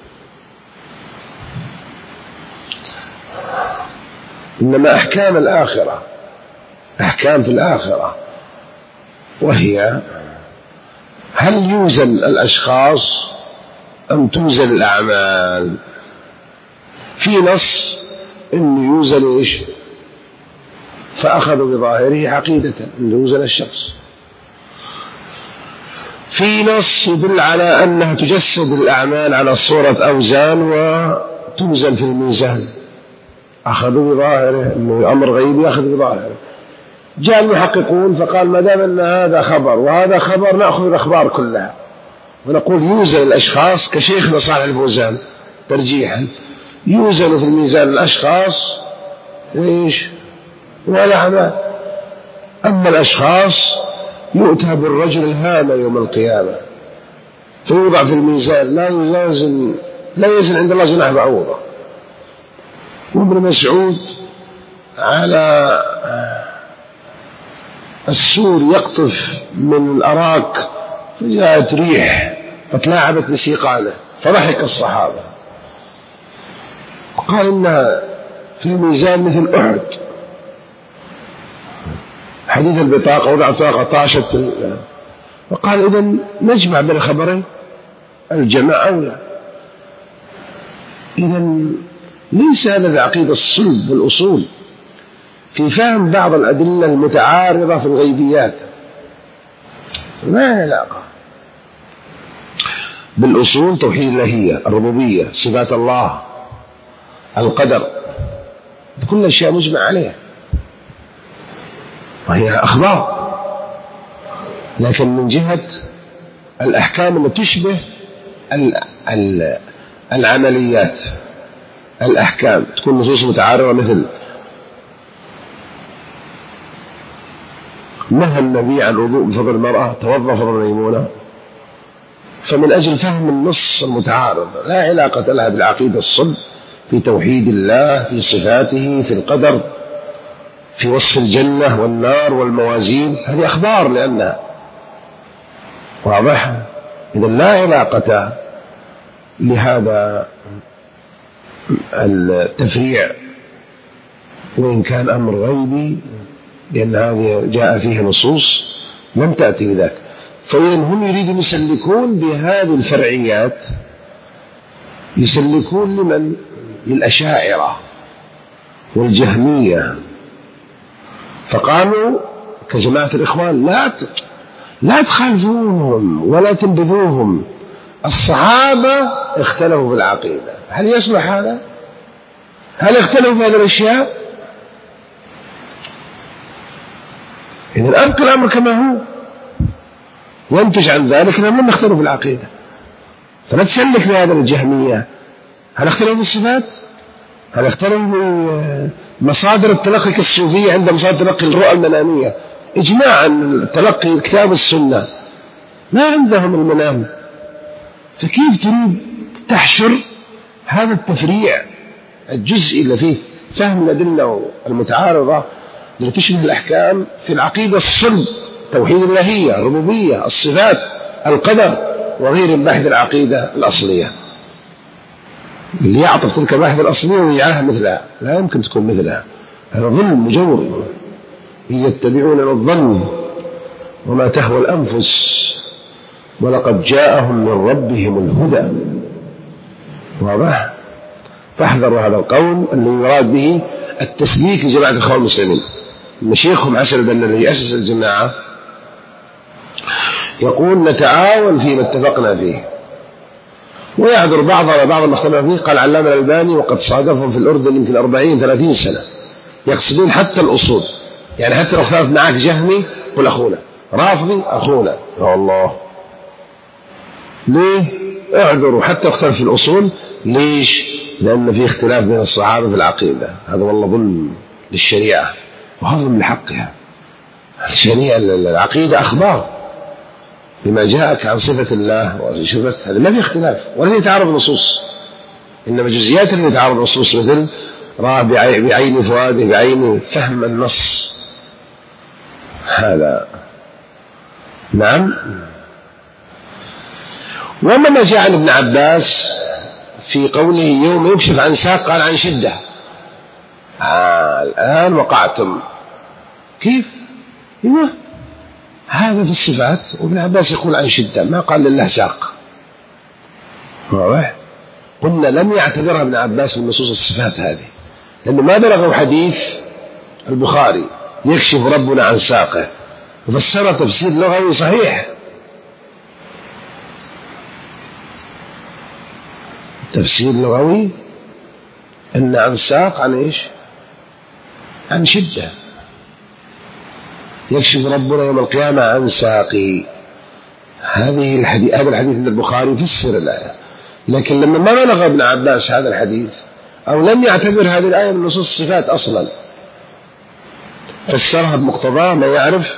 إنما أحكام الآخرة، أحكام في الآخرة، وهي هل يوزن الأشخاص أم توزن الأعمال؟ في نص إنه يوزن إيش؟ فأخذوا بظاهره عقيدة إنه يوزن الشخص. في نص يدل على أنها تجسد الأعمال على صورة أوزان وتوزن في الميزان، أخذوا بظاهره إنه أمر غيبي، أخذ بظاهره. جاء المحققون فقال ما دام أن هذا خبر وهذا خبر نأخذ الأخبار كلها ونقول يوزن الأشخاص كشيخنا صالح الفوزان ترجيحا، يوزن في الميزان الأشخاص وإيش والأعمال، أما الأشخاص يؤتى بالرجل الهامة يوم القيامة فيوضع في الميزان لا يزن عند الله جناح بعوضة. وابن مسعود على السور يقطف من الأراك فجاءت ريح فتلاعبت بسيقانه فضحك الصحابة وقال إنها في الميزان مثل أحد. حديث البطاقة وضع البطاقة طاشت، وقال إذن نجمع بين الخبرين، الجمع أولى. إذن ليس هذا العقيدة الصلب والأصول في فهم بعض الأدلة المتعارضة في الغيبيات، ما علاقة. بالأصول توحيد الإلهية، الربوبية، صفات الله، القدر، كل أشياء مجمع عليها وهي أخبار. لكن من جهة الأحكام التي تشبه العمليات، الأحكام تكون نصوص متعارضة، مثل نهى النبي عن الوضوء بفضل المرأة، توضأ فضل ميمونة، فمن أجل فهم النص المتعارض لا علاقة لها بالعقيدة الصلب في توحيد الله، في صفاته، في القدر، في وصف الجنة والنار والموازين، هذه أخبار لأنها واضح. إذن لا علاقة لهذا التفريع، وإن كان أمر غيبي، لأن هذه جاء فيه نصوص لم تأتي بذاك. فإذن هم يريدون يسلكون بهذه الفرعيات، يسلكون لمن؟ للأشاعرة والجهمية. فقالوا كجماعة الإخوان لا تخالفوهم ولا تنبذوهم، الصحابة اختلفوا في العقيدة، هل يصلح هذا؟ هل اختلفوا في هذه الأشياء؟ إذن أبقى الأمر كما هو، وانتج عن ذلك أنهم لم يختلفوا في العقيدة. فلا تسلك بهذا الجهمية. هل اختلفوا في الصفات؟ هل اختلفوا في مصادر التلقي كالصوفية عند مصادر تلقي الرؤى المنامية؟ إجماعا تلقي الكتاب والسنة ما عندهم المنام، فكيف تريد تحشر هذا التفريع الجزئي اللي فيه فهم الأدلة المتعارضة التي تشبه الأحكام في العقيدة الصلب، توحيد الإلهية، الربوبية، الصفات، القدر وغير بحث العقيدة الأصلية، اللي يعطف تلك البحث الأصلية ويجعلها مثلها؟ لا يمكن تكون مثلها، هذا ظلم مجور. إن يتبعون الظن وما تهوى الأنفس ولقد جاءهم من ربهم الهدى. واضح؟ فاحذروا هذا القول اللي يراد به التسليك لجماعة الإخوان المسلمين. مشيخهم عسل البنا الذي أسس الجماعة يقول نتعاون فيما اتفقنا فيه، ويعذر بعضنا بعض ما اختلف فيه. قال علامة الألباني وقد صادفهم في الأردن يمكن 40-30 سنة يقصدون حتى الأصول، يعني حتى لو اختلف معك جهمي قل أخونا، رافضي أخونا. يا الله، ليه؟ اعذروا حتى اختلف في الأصول. ليش؟ لأن في اختلاف بين الصحابة في العقيدة، هذا والله ظلم للشريعة وهضم لحقها. الشريعة العقيدة أخبار بما جاءك عن صفة الله وصفة، هذا ما في اختلاف ولا يتعارض نصوص، إنما جزئيات اللي يتعارض نصوص، مثل راه بعين فؤاده، بعين فهم النص، هذا نعم. وما ما جاء عن ابن عباس في قوله يوم يكشف عن ساق قال عن شدة، الآن وقعتم. كيف؟ ايوه هذا في الصفات، وابن عباس يقول عن شدة، ما قال لله ساق. واضح؟ قلنا لم يعتبرها ابن عباس من نصوص الصفات هذه، لأنه ما بلغوا حديث البخاري يكشف ربنا عن ساقه وفسر تفسير لغوي صحيح. تفسير لغوي أن عن ساق عن إيش؟ عن شدة. يكشف ربنا يوم القيامة عن ساقي، هذا الحديث من البخاري يفسر الآية. لكن لما ما بلغ ابن عباس هذا الحديث أو لم يعتبر هذه الآية من نصوص الصفات أصلا، فسرها بمقتضاه ما يعرف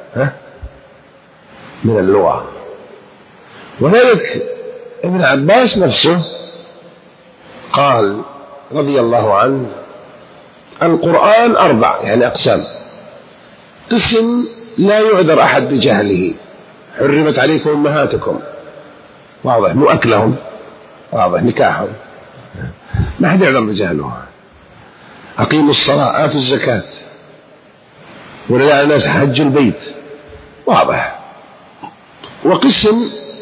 من اللغة. وذلك ابن عباس نفسه قال رضي الله عنه القرآن 4 يعني أقسام. قسم لا يعذر أحد بجهله، حرمت عليكم أمهاتكم، واضح، مو أكلهم، واضح، نكاحهم، ما حد يعذر بجهله. أقيموا الصلاة، آتوا الزكاة، ولله على الناس حج البيت، واضح. وقسم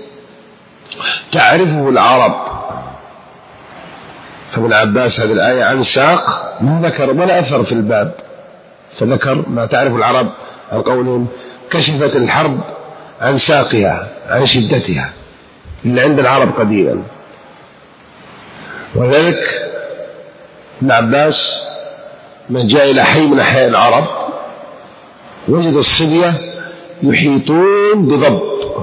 تعرفه العرب، فابن عباس هذه الآية عن ساق ما ذكر ولا أثر في الباب، فذكر ما تعرف العرب عن قولهم كشفت الحرب عن ساقها عن شدتها، اللي عند العرب قديما. وذلك ابن عباس من جاء إلى حي من أحياء العرب وجد الصبية يحيطون بضب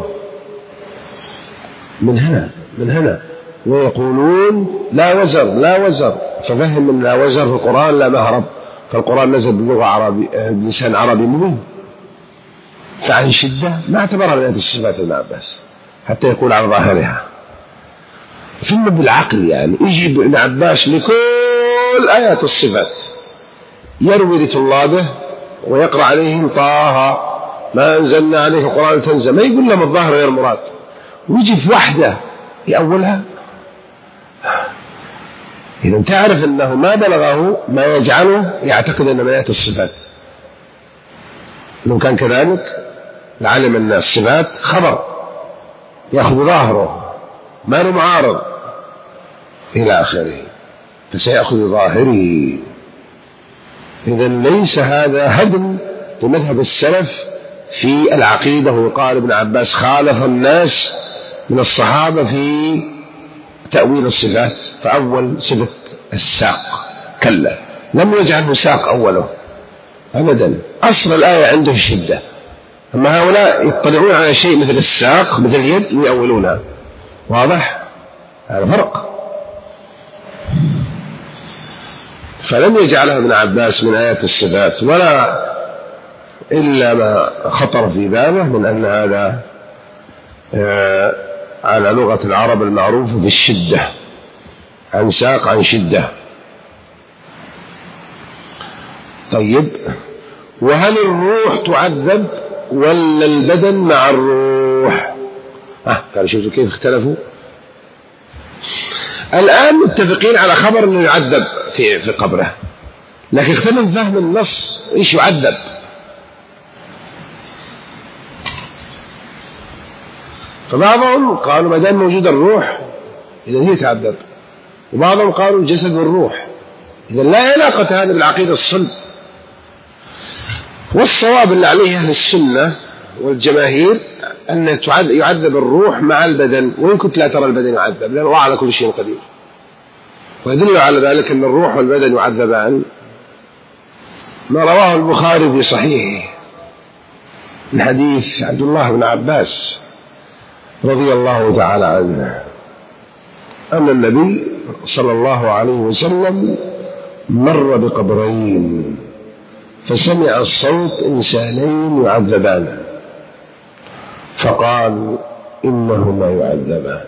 من هنا ويقولون لا وزر لا وزر، ففهم من لا وزر في القرآن لا مهرب، فالقرآن نزل بلغة عربي بلسان عربي مبين. فعن شدة ما اعتبرها من آيات الصفات ابن عباس حتى يقول على ظاهرها. ثم بالعقل يعني يجي ابن عباس لكل آيات الصفات يروي لطلابه ويقرأ عليهم طه ما أنزلنا عليه القرآن تنزل، ما يقول لهم الظاهر غير مراد، ويجي في واحدة يأولها. إذا تعرف أنه ما بلغه ما يجعله يعتقد أن من آيات الصفات. لو كان كذلك لعلم أن الصفات خبر يأخذ ظاهره ما له معارض إلى آخره، فسيأخذ ظاهره. إذا ليس هذا هدم لمذهب السلف في العقيدة. وقال ابن عباس خالف الناس من الصحابة في تأويل الصفات، فأول صفة الساق كلا، لم يجعله ساق أوله أبدا، أصل الآية عنده الشدة. أما هؤلاء يطلعون على شيء مثل الساق مثل اليد ويأولونها. واضح؟ هذا فرق. فلم يجعلها ابن عباس من آيات الصفات ولا إلا ما خطر في باله من أن هذا على لغة العرب المعروفة بالشدة، عن ساق عن شدة. طيب، وهل الروح تعذب ولا البدن مع الروح؟ قالوا شوفوا كيف اختلفوا. الآن متفقين على خبر أنه يعذب في قبره، لكن اختلف فهم النص إيش يعذب. فبعضهم قالوا ما دام موجود الروح إذا هي تعذب، وبعضهم قالوا الجسد والروح. إذا لا علاقة هذا بالعقيدة الصلب. والصواب اللي عليه أهل السنة والجماهير أن يعذب الروح مع البدن، وإن كنت لا ترى البدن يعذب لأن الله على كل شيء قدير. ويدل على ذلك أن الروح والبدن يعذبان ما رواه البخاري في صحيحه من حديث عبد الله بن عباس رضي الله تعالى عنه أن النبي صلى الله عليه وسلم مر بقبرين فسمع الصوت إنسانين يعذبان، فقال إنهما يعذبان.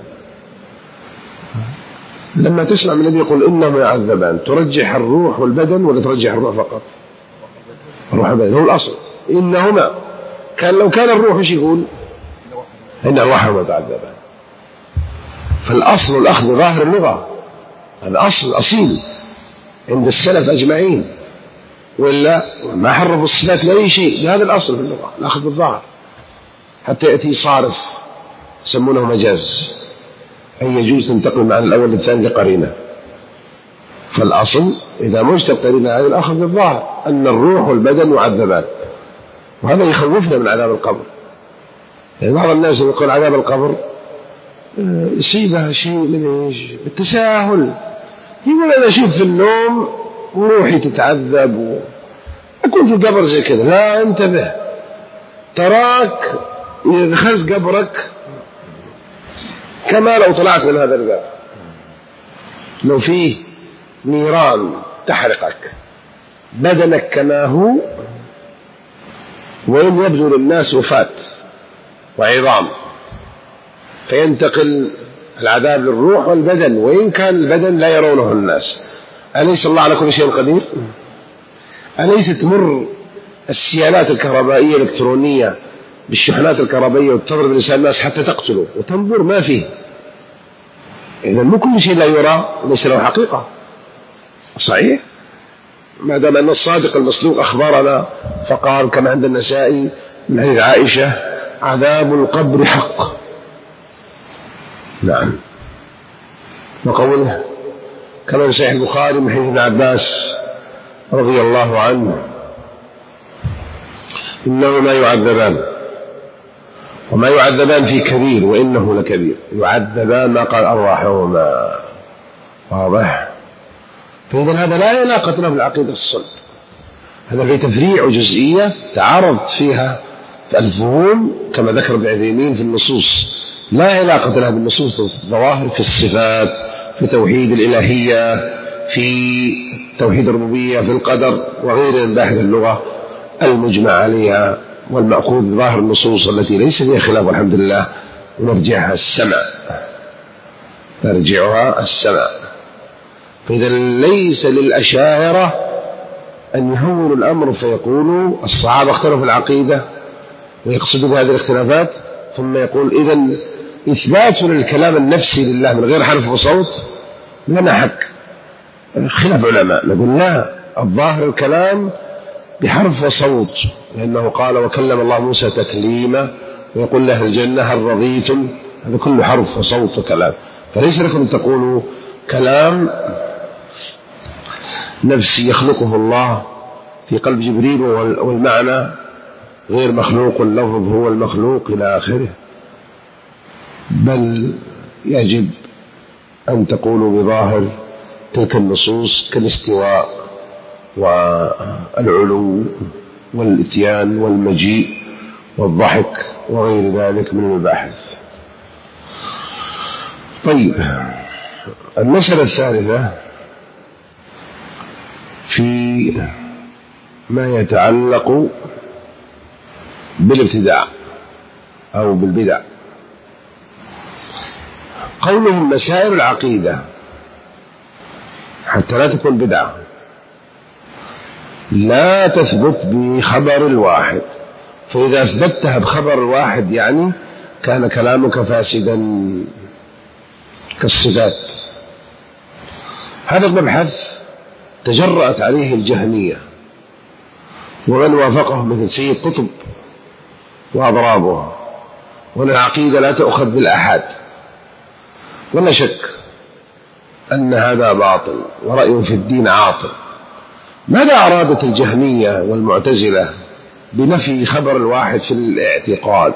لما تسمع من النبي يقول إنهما يعذبان ترجح الروح والبدن ولا ترجح الروح فقط؟ الروح والبدن هو الأصل. إنهما كان لو كان الروح ايش يقول؟ إن أرواحهما تعذبان. فالأصل الأخذ ظاهر اللغة، هذا أصل أصيل عند السلف أجمعين، وإلا ما حرفوا الصفات لأي شيء. هذا الأصل في اللغة الأخذ بالظاهر، حتى يأتي صارف يسمونه مجاز، أي يجوز تنتقل مع الأول للثاني لقرينة. فالأصل إذا ما اشتبه قرينة هذا الأخذ بالظاهر أن الروح والبدن يعذبان. وهذا يخوفنا من عذاب القبر. يعني بعض الناس يقول عذاب القبر يصيبها شيء من التساهل، يقول أنا أشوف في النوم روحي تتعذب أكون في القبر زي كذا. لا، انتبه، تراك إذا دخلت قبرك كما لو طلعت من هذا الباب، لو فيه نيران تحرقك بدنك كما هو، وإن يبدو للناس وفاة وعظام، فينتقل العذاب للروح والبدن، وإن كان البدن لا يرونه الناس. أليس الله على كل شيء قدير؟ أليس تمر السيالات الكهربائية الإلكترونية بالشحنات الكهربائية وتضرب لسان الناس حتى تقتله وتنظر ما فيه؟ إذن مو كل شيء لا يرى ليس له حقيقة. صحيح؟ ما دام أن الصادق المصدوق أخبرنا فقال كما عند النسائي من حديث عائشة عذاب القبر حق. نعم. وقوله كما في صحيح البخاري من حديث ابن عباس رضي الله عنه إنهما يعذبان. وما يعذبان في كبير وإنه لكبير، يعذبان ما قال أرواحهما. واضح؟ فإذا هذا لا علاقة له بالعقيدة الصلب، هذا في تفريع وجزئية تعارض فيها في الفهوم كما ذكر ابن عثيمين في النصوص، لا علاقة لها بالنصوص الظواهر في الصفات، في توحيد الإلهية، في توحيد الربوبية، في القدر وغير من باحث اللغة المجمع عليها والمأخوذ بظاهر النصوص التي ليس فيها خلاف والحمد لله، ونرجعها السمع. فإذا ليس للأشاعرة أن يهونوا الأمر فيقولوا الصحابة اختلفوا في العقيدة ويقصدوا بهذه الاختلافات، ثم يقول إذن إثبات للكلام النفسي لله من غير حرف وصوت لنا حق. خلاف علماء، نقول لا، الظاهر الكلام بحرف وصوت، لأنه قال وكلم الله موسى تكليما، ويقول له الجنة هل رضيتم، هذا كله حرف وصوت وكلام. فليس لكم أن تقولوا كلام نفسي يخلقه الله في قلب جبريل والمعنى غير مخلوق، اللفظ هو المخلوق إلى آخره، بل يجب أن تقولوا بظاهر تلك النصوص كالاستواء والعلو والإتيان والمجيء والضحك وغير ذلك من المباحث. طيب، المسألة الثالثة في ما يتعلق بالابتداع أو بالبدع. قولهم مسائل العقيدة حتى لا تكون بدعة لا تثبت بخبر الواحد، فإذا أثبتها بخبر الواحد يعني كان كلامك فاسدا كالصفات. هذا المبحث تجرأت عليه الجهمية ومن وافقهم مثل سيد قطب وأضرابه، وأن العقيدة لا تؤخذ بالآحاد، ولا شك أن هذا باطل ورأي في الدين عاطل. ماذا أرادت الجهمية والمعتزلة بنفي خبر الواحد في الاعتقاد؟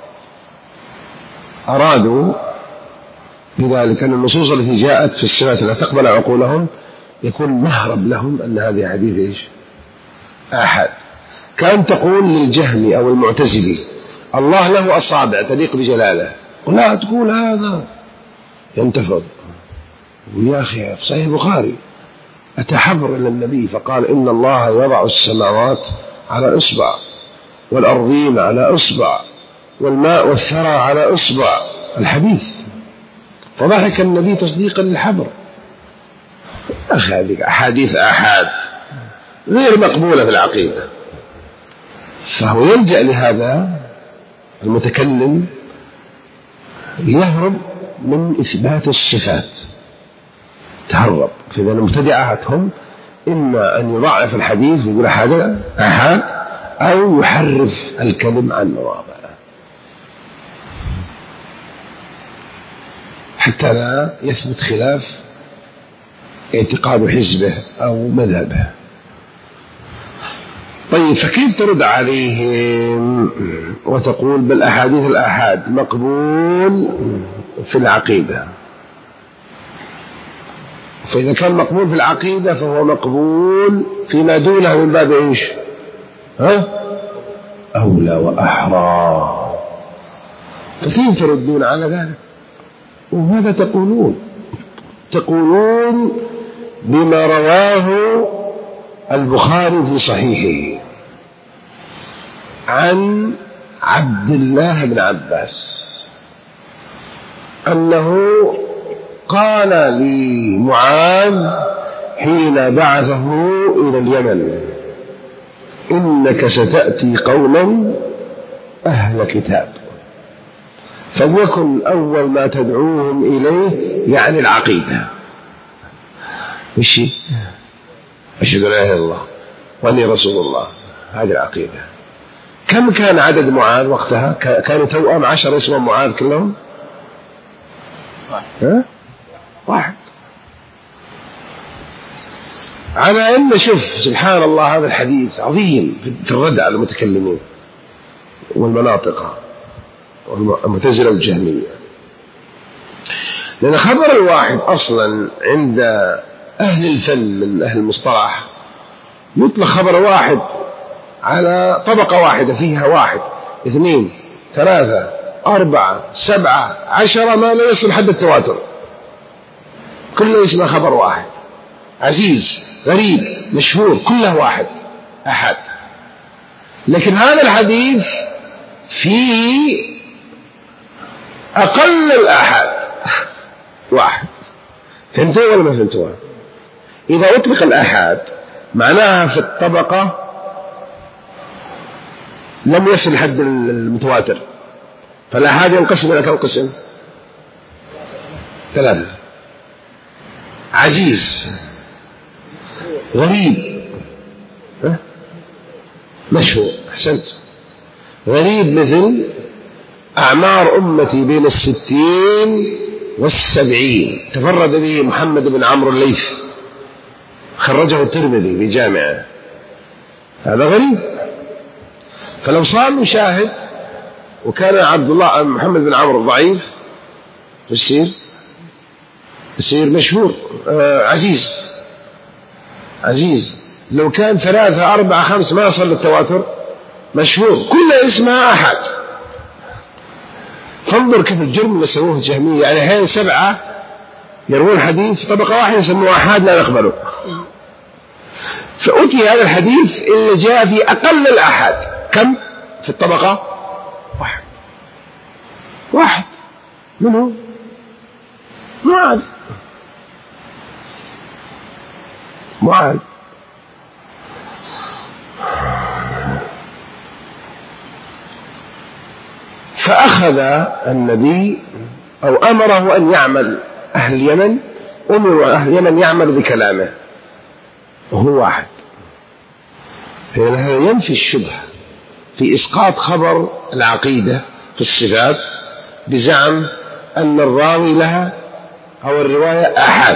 أرادوا بذلك أن النصوص التي جاءت في الصفات لا تقبل عقولهم يكون مهرب لهم أن هذه حديث إيش؟ آحاد. كان تقول للجهمي أو المعتزلي الله له أصابع تليق بجلاله، قل لا تقول هذا ينتفض. يا أخي في صحيح البخاري أتحبر إلى النبي فقال إن الله يضع السماوات على إصبع والأرضين على إصبع والماء والثرى على إصبع، الحديث. فضحك النبي تصديقا للحبر. هذه أحاديث آحاد غير مقبولة في العقيدة. فهو يلجأ لهذا المتكلم يهرب من إثبات الصفات، تهرب. فإذا المبتدعاتهم إما أن يضعف الحديث ويقول آحاد أو يحرف الكلم عن مواضعه حتى لا يثبت خلاف اعتقاد حزبه أو مذهبه. طيب، فكيف ترد عليهم وتقول بل أحاديث الآحاد مقبول في العقيدة؟ فإذا كان مقبول في العقيدة فهو مقبول فيما دونه من باب إيش؟ أولى وأحرى. فكيف تردون على ذلك؟ وماذا تقولون؟ تقولون بما رواه البخاري في صحيحه عن عبد الله بن عباس أنه قال لمعاذ حين بعثه إلى اليمن إنك ستأتي قوما أهل كتاب فليكن أول ما تدعوهم إليه يعني العقيدة. وشي؟ أشهد لا إله إلا الله وأني رسول الله، هذه العقيدة. كم كان عدد معاذ وقتها؟ كانوا توأم 10 اسمه معاذ كلهم؟ واحد. على أن شوف سبحان الله هذا الحديث عظيم في الرد على المتكلمين والمناطق. والمعتزلة والجهمية. لأن خبر الواحد أصلا عند أهل الفن من أهل المصطلح يطلق خبر واحد على طبقة واحدة فيها 1 2 3 4 7 10 ما لا يصل حد التواتر، كله اسمه خبر واحد، عزيز غريب مشهور كله واحد أحد. لكن هذا الحديث فيه أقل الآحاد 1. فهمتوا ولا ما فهمتوها؟ إذا أطلق الآحاد معناها في الطبقة لم يصل حد المتواتر، فالآحاد ينقسم إلى كم قسم؟ 3: عزيز، غريب، مشهور. أحسنت. غريب مثل أعمار أمتي بين 60 و70، تفرد به محمد بن عمرو الليث، خرجه الترمذي في جامعه، هذا غريب. فلو صار مشاهد وكان عبد الله محمد بن عمرو ضعيف يصير مشهور، عزيز. لو كان 3 4 5 ما يصل للتواتر مشهور، كل اسمها أحد. فانظر كيف الجرم اللي سووه الجهمية، يعني هين 7 يروون حديث طبقة واحدة يسموه أحد لا نقبله. فأتي هذا الحديث اللي جاء في أقل الأحد كم في الطبقة؟ 1 منه معاذ. فأخذ النبي أو أمره أن يعمل أهل اليمن، أمروا أهل اليمن يعمل بكلامه وهو 1. فإن هذا ينفي الشبهة في إسقاط خبر العقيدة في الصفات بزعم أن الراوي لها أو الرواية أحد.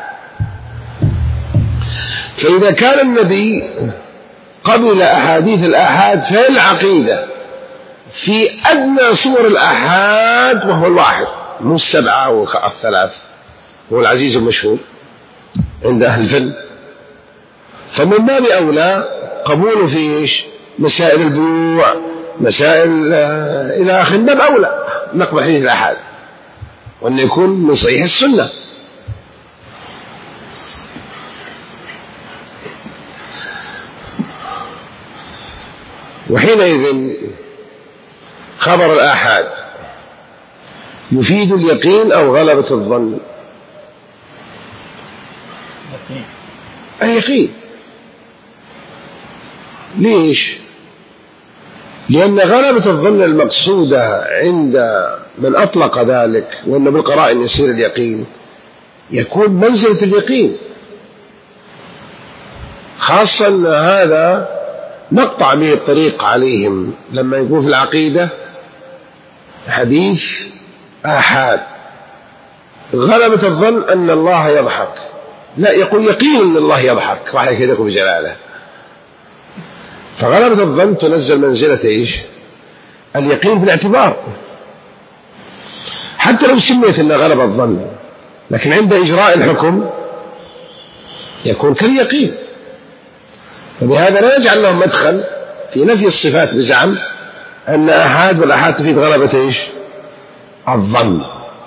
فإذا كان النبي قبل أحاديث الآحاد في العقيدة في أدنى صور الآحاد وهو 1 مو 7 و3 هو العزيز المشهور عند أهل الفن، فمن باب أولى قبوله في مسائل البيوع، مسائل إلى آخر، باب أولى نقبل حديث الآحاد وأن يكون من صحيح السنة. وحينئذ خبر الآحاد يفيد اليقين أو غلبة الظن؟ اليقين. ليش؟ لأن غلبة الظن المقصودة عند من أطلق ذلك وأنه بالقرائن يصير اليقين، يكون منزلة اليقين، خاصة أن هذا نقطع به الطريق عليهم لما يكون في العقيدة حديث آحاد غلبة الظن أن الله يضحك، لا يقول يقين أن الله يضحك راح يكيدك بجلاله. فغلبة الظن تنزل منزلة إيش؟ اليقين في الاعتبار، حتى لو سميت أنها غلبة الظن، لكن عند إجراء الحكم يكون كاليقين. فبهذا لا يجعل لهم مدخل في نفي الصفات بزعم أن أحد والأحد تفيد غلبة إيش؟ الظن.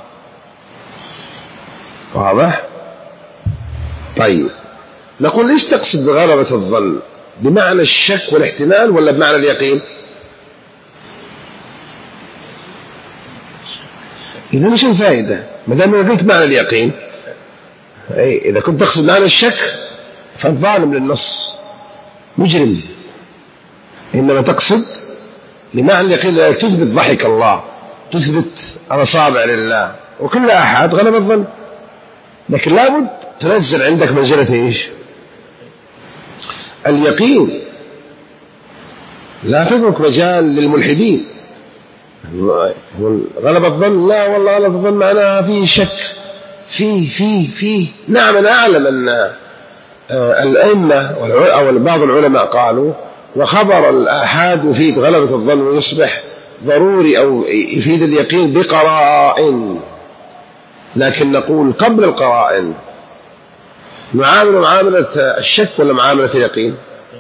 واضح؟ طيب نقول ليش تقصد بغلبة الظن؟ بمعنى الشك والاحتمال ولا بمعنى اليقين؟ إذا مش الفائدة ما دام قلت معنى اليقين. أي إذا كنت تقصد معنى الشك فالظالم للنص مجرم، إنما تقصد بمعنى اليقين لا تثبت ضحك الله، تثبت الأصابع لله، وكل أحد غلب الظن. لكن لابد تنزل عندك منزلة إيش؟ اليقين. لا تترك مجال للملحدين. غلب الظن، لا والله غلب الظن معناها فيه شك فيه. نعم أنا أعلم أن الأئمة أو بعض العلماء قالوا وخبر الآحاد يفيد غلبة الظن ويصبح ضروري أو يفيد اليقين بقرائن، لكن نقول قبل القرائن نعامل معاملة الشك ولا معاملة اليقين؟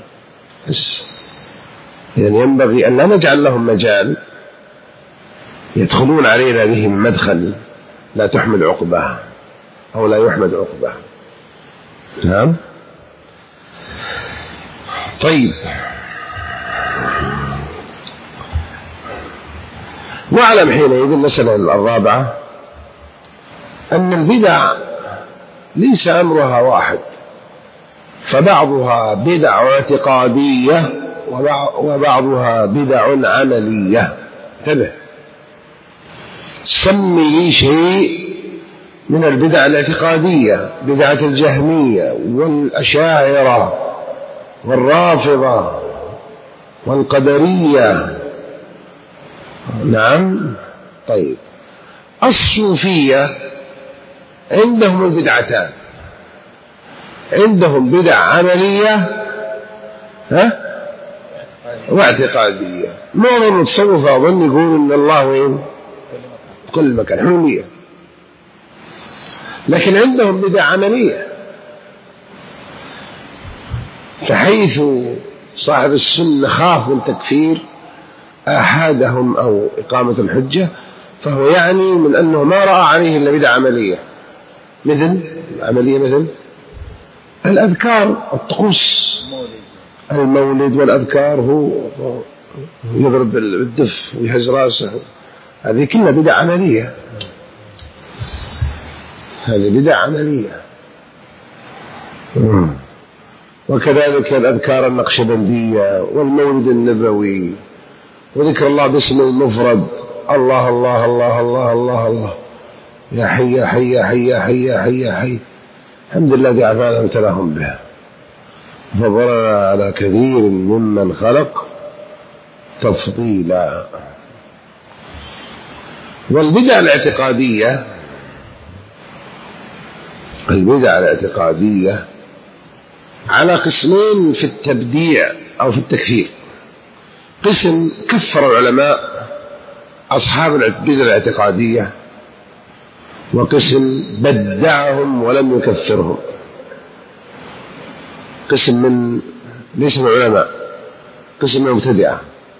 يعني ينبغي أن لا نجعل لهم مجال يدخلون علينا به من مدخل لا تحمل عقبه أو لا يحمد عقبه. نعم. طيب، نعلم حينئذ المسألة الرابعة أن البدع ليس أمرها واحد، فبعضها بدع اعتقادية وبعضها بدع عملية. انتبه، سمي لي شيء من البدع الاعتقادية، بدعة الجهمية والأشاعرة والرافضة والقدرية. نعم. طيب، الصوفية عندهم البدعتان، عندهم بدع عملية واعتقادية. معظم المتصوفة أظن يقول إن الله وين؟ كل مكان، حلولية. لكن عندهم بدع عملية، فحيث صاحب السنة خاف من تكفير أحدهم أو إقامة الحجة، فهو يعني من أنه ما رأى عليه إلا بدع عملية، مثل الأذكار، الطقوس، المولد والأذكار، هو يضرب بالدف ويهز راسه، هذه كلها بدع عملية، هذه بدع عملية. وكذلك الأذكار النقشبندية والمولد النبوي وذكر الله باسم المفرد، الله الله الله الله الله الله، يا حي يا حي يا حي يا حي يا حي يا حي. الحمد لله الذي عافانا وابتلاهم بها، فضلنا على كثير ممن خلق تفضيلا. والبدع الاعتقادية على قسمين في التبديع أو في التكفير. قسم كفر العلماء أصحاب البدع الاعتقادية، وقسم بدعهم ولم يكفرهم. قسم من ليس من العلماء، قسم من المبتدعة.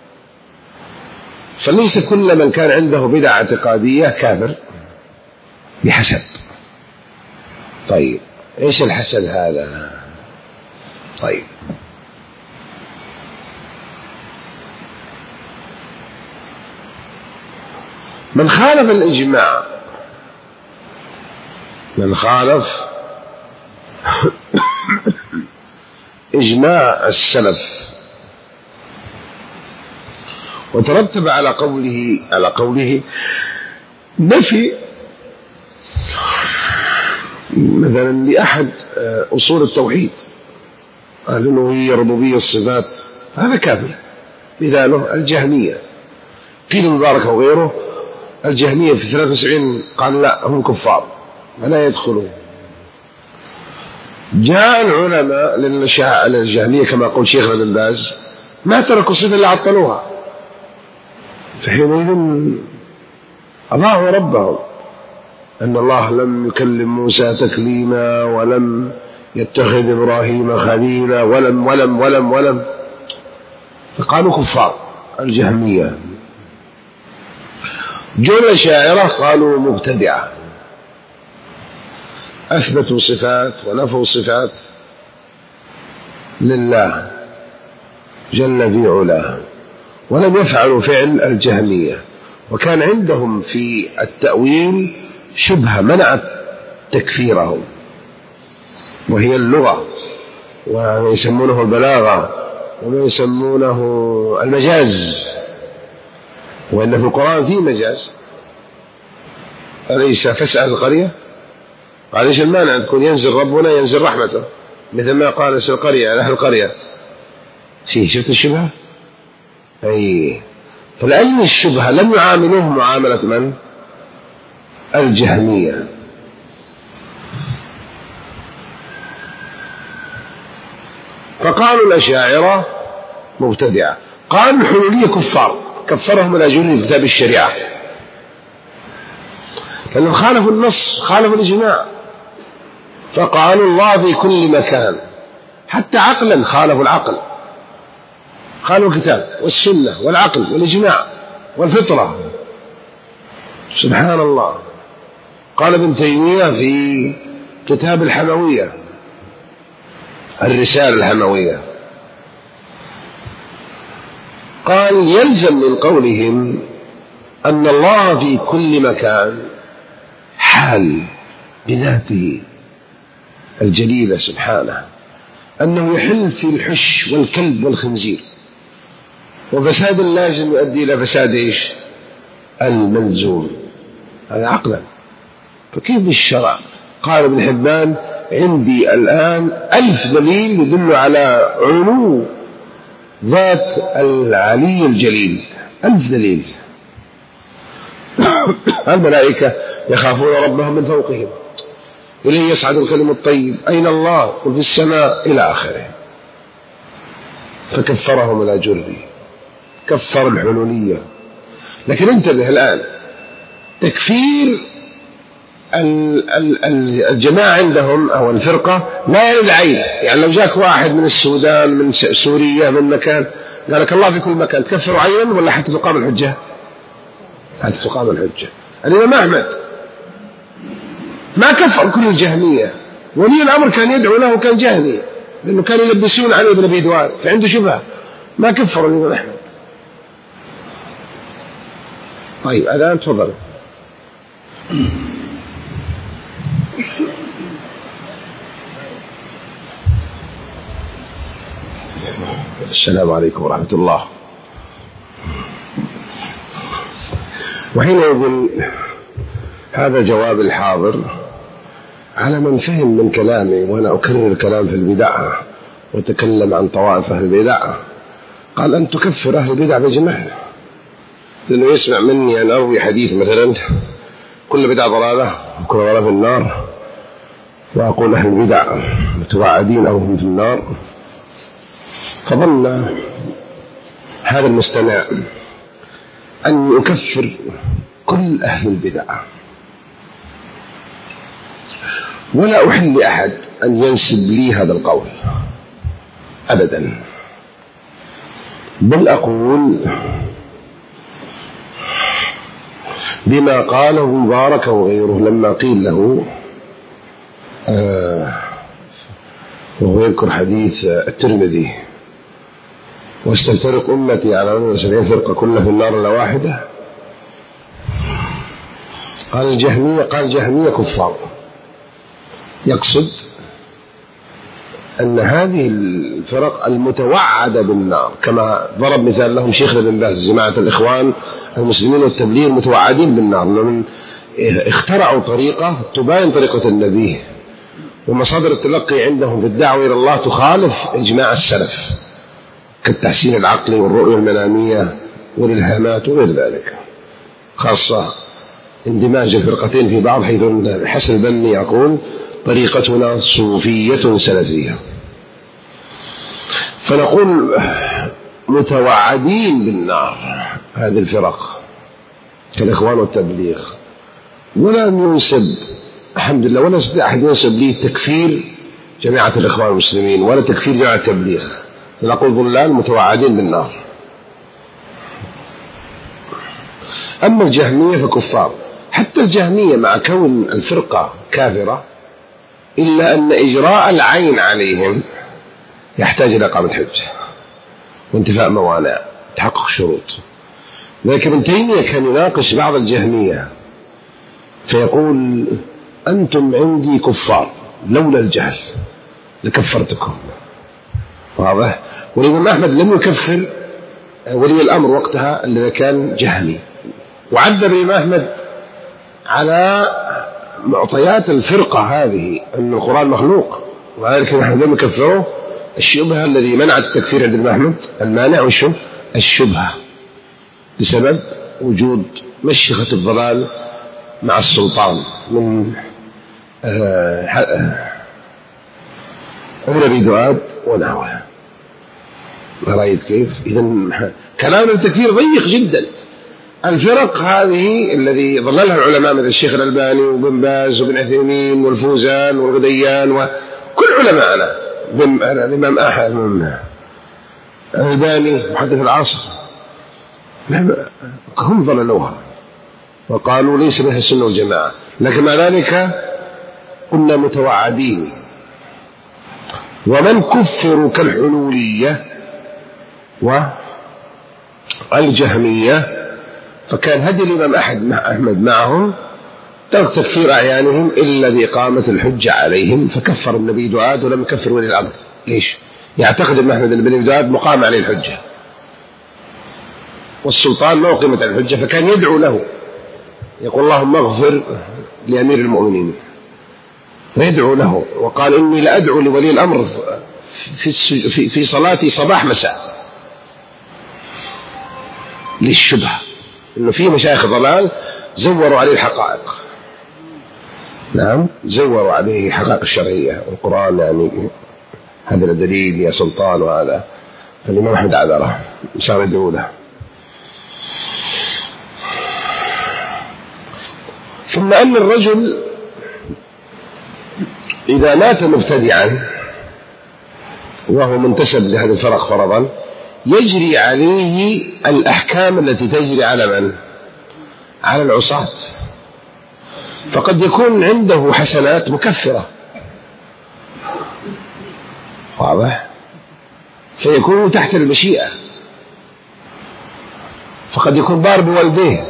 فليس كل من كان عنده بدعة اعتقادية كافر، بحسب. طيب، ايش الحسب هذا؟ طيب، من خالف الإجماع، من خالف إجماع السلف وترتب على قوله نفي مثلا لأحد أصول التوحيد، الألوهية، الربوبية، الصفات، هذا كافر. مثاله الجهمية، قيل مبارك وغيره. الجهمية في 73 قال لا، هم كفار ولا يدخلون. جاء العلماء للجهمية كما قول شيخنا بن باز ما تركوا صفة إلا عطلوها، فحينئذ أضاعوا ربهم، أن الله لم يكلم موسى تكليما ولم يتخذ إبراهيم خليلا ولم ولم ولم ولم، فقالوا كفار الجهمية. جو الأشاعرة قالوا مبتدعة، أثبتوا صفات ونفوا صفات لله جل في علاه، ولم يفعلوا فعل الجهمية. وكان عندهم في التأويل شبهة منعت تكفيرهم، وهي اللغة، ويسمونه البلاغة، وما يسمونه المجاز، وإن في القرآن فيه مجاز. أليس فاسأل القرية؟ قال إيش المانع أن تكون ينزل ربنا ينزل رحمته، مثل ما قال اسأل القرية أهل القرية فيه. شفت الشبهة؟ أي، فلأن الشبهة لم يعاملوه معاملة من؟ الجهمية. فقالوا الأشاعرة مبتدعة، قالوا الحلولية كفار، كفرهم الأجوري في كتاب الشريعة، لأنهم خالفوا النص، خالفوا الإجماع، فقالوا الله في كل مكان، حتى عقلا خالفوا العقل، خالفوا الكتاب والسنة والعقل والإجماع والفطرة. سبحان الله. قال ابن تيمية في كتاب الحموية، الرسالة الحموية، قال يلزم من قولهم أن الله في كل مكان حال بذاته الجليلة سبحانه، أنه يحل في الحش والكلب والخنزير، وفساد اللازم يؤدي إلى فساد إيش؟ الملزوم، هذا عقلا. فكيف بالشرع؟ قال ابن حبان عندي الآن 1000 دليل يدل على علو ذات العلي الجليل، 1000 دليل. الملائكة يخافون ربهم من فوقهم، إليه يصعد الكلم الطيب، أين الله؟ قل في السماء، إلى آخره. فكفرهم الأجري، كفر الحلولية. لكن انتبه الآن، تكفير الجماعة عندهم أو الفرقة لا يعني العين، يعني لو جاك واحد من السودان، من سوريا، من مكان، قال لك الله في كل مكان، تكفر عينا ولا حتى تقام الحجة؟ حتى تقام الحجة. الإمام أحمد ما كفر كل الجهمية، ولي الأمر كان يدعو له كان جهمي، لأنه كان يلبسون عليه بن أبي دوار، فعنده شبهة، ما كفر الإمام أحمد. طيب الآن تفضل. السلام عليكم ورحمة الله. وحينئذ هذا جواب الحاضر على من فهم من كلامي، وأنا أكرر الكلام في البدع وتكلم عن طوائف أهل البدع. قال أن تكفر أهل البدع بجمع، لأنه يسمع مني أن أروي حديث مثلا كل بدعة ضلالة وكل ضلالة في النار، وأقول أهل البدع متوعدين أو هم في النار. فظن هذا المستمع أن يكفر كل أهل البدع، ولا أحل لأحد أن ينسب لي هذا القول أبدا، بل أقول بما قاله مبارك وغيره لما قيل له وهو يذكر حديث الترمذي واستفترق أمتي على 70 فرقة كلها في النار إلا واحدة. قال الجهمية كفار، يقصد أن هذه الفرق المتوعدة بالنار، كما ضرب مثال لهم شيخنا بن باز جماعة الإخوان المسلمين والتبليغ متوعدين بالنار، لأنهم اخترعوا طريقة تباين طريقة النبي، ومصادر التلقي عندهم في الدعوة إلى الله تخالف إجماع السلف، كالتحسين العقلي والرؤية المنامية والإلهامات وغير ذلك، خاصة اندماج الفرقتين في بعض، حيث الحسن البني يقول طريقتنا صوفية سلفية. فنقول متوعدين بالنار هذه الفرق كالإخوان والتبليغ، ولم ينسب الحمد لله ولا يستطيع أحد ينسب لي تكفير جماعة الإخوان المسلمين ولا تكفير جماعة التبليغ، نقول ضلال متوعدين بالنار. أما الجهمية فكفار، حتى الجهمية مع كون الفرقة كافرة إلا أن إجراء العين عليهم يحتاج إلى إقامة حجة وانتفاء موانع، تحقق شروط. لكن ابن تيمية كان يناقش بعض الجهمية فيقول أنتم عندي كفار لولا الجهل لكفرتكم، واضح؟ والإمام أحمد لم يكفر ولي الأمر وقتها الذي كان جهمي، وعبر الإمام أحمد على معطيات الفرقة هذه أن القرآن مخلوق، وذلك نحن لم نكفره. الشبهة الذي منع التكفير عند الإمام أحمد المانع والشبهة، الشبهة بسبب وجود مشيخة الضلال مع السلطان من ابن أبي دؤاد ونحوه. رأيت كيف؟ إذن كلام التكفير ضيق جدا. الفرق هذه الذي ظللها العلماء مثل الشيخ الألباني وبن باز وبن عثيمين والفوزان والغديان وكل علماءنا، الإمام أحمد الألباني محدث العصر، هم ظللوها وقالوا ليس منها السنة والجماعة، لكن مع ذلك كنا متوعدين. ومن كفروا كالحلولية والجهمية فكان هدي الإمام أحمد معهم ترك تكفير أعيانهم إلا بإقامة الحجة عليهم، فكفر النبي دعاد ولم يكفر ولي الأمر. ليش؟ يعتقد أن أحمد بن دعاد مقام عليه الحجة والسلطان ما أقيمت عليه الحجة، فكان يدعو له يقول اللهم اغفر لأمير المؤمنين، فيدعو له، وقال إني لأدعو لولي الأمر في صلاتي صباح مساء للشبهة، إنه في مشايخ ضلال زوروا عليه الحقائق. نعم، زوروا عليه حقائق الشرعية والقرآن، يعني هذا الدليل يا سلطان وهذا، فالإمام أحمد عذره صار يدعو له. ثم أن الرجل إذا مات مبتدعا وهو منتسب لهذه الفرق فرضا يجري عليه الأحكام التي تجري على من؟ على العصاة، فقد يكون عنده حسنات مكفرة، واضح؟ فيكون تحت المشيئة، فقد يكون بار بوالديه،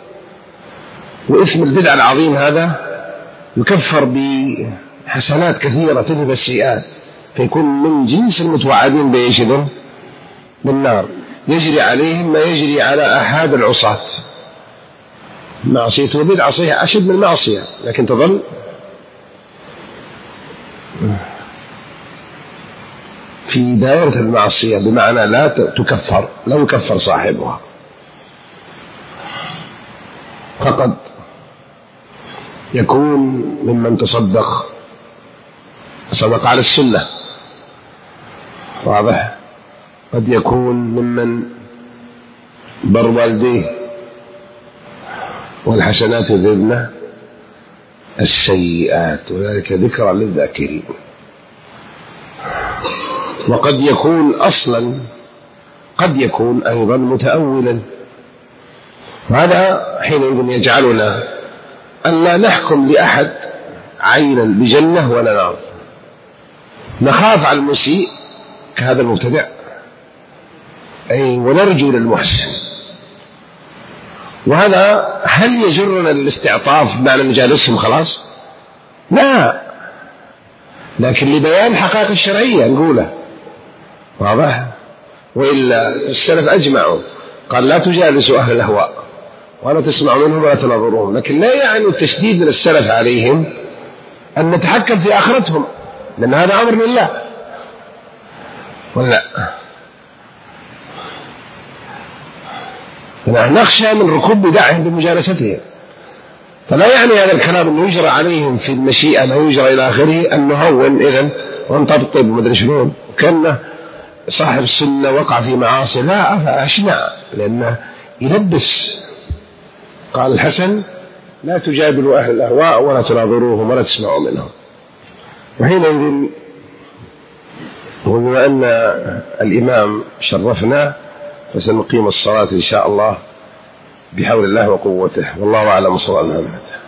وإثم البدع العظيم هذا يكفر بحسنات كثيرة تذهب السيئات، فيكون من جنس المتوعدين بإيش إذن؟ بالنار. يجري عليهم ما يجري على أحد العصاة، معصية وبدعة صحيحة أشد من المعصية، لكن تظل في دائرة المعصية، بمعنى لا تكفر، لا يكفر صاحبها، فقد يكون ممن تصدق على السنة، واضح؟ قد يكون ممن بر والديه، والحسنات يذهبن السيئات، وذلك ذكرى للذاكرين. وقد يكون أصلا، قد يكون أيضا متأولا، وهذا حين يجعلنا أن لا نحكم لأحد عينا بجنة ولا نار، نخاف على المسيء كهذا المبتدع، أي ونرجو للمحسن. وهذا هل يجرنا للاستعطاف بمعنى نجالسهم خلاص؟ لا، لكن لبيان الحقائق الشرعية نقوله، واضح؟ وإلا السلف أجمعوا قال لا تجالسوا أهل الأهواء ولا تسمعوا منهم ولا تناظروهم، لكن لا يعني التشديد من السلف عليهم أن نتحكم في آخرتهم، لأن هذا أمر لله، ولا نحن نخشى من ركوب بدعهم بمجالستهم. فلا يعني هذا الكلام أنه يجرى عليهم في المشيئة ما يجرى إلى آخره أن نهون إذن ونطبطب ومدري شلون، وكأنه صاحب السنة وقع في معاصي، لا، أشنع، لأنه يلبس. قال الحسن لا تجادلوا أهل الأهواء ولا تناظروهم ولا تسمعوا منهم. وحينئذ وبما أن الإمام شرفنا فسنقيم الصلاة إن شاء الله بحول الله وقوته، والله أعلم. صلى الله عليه وسلم.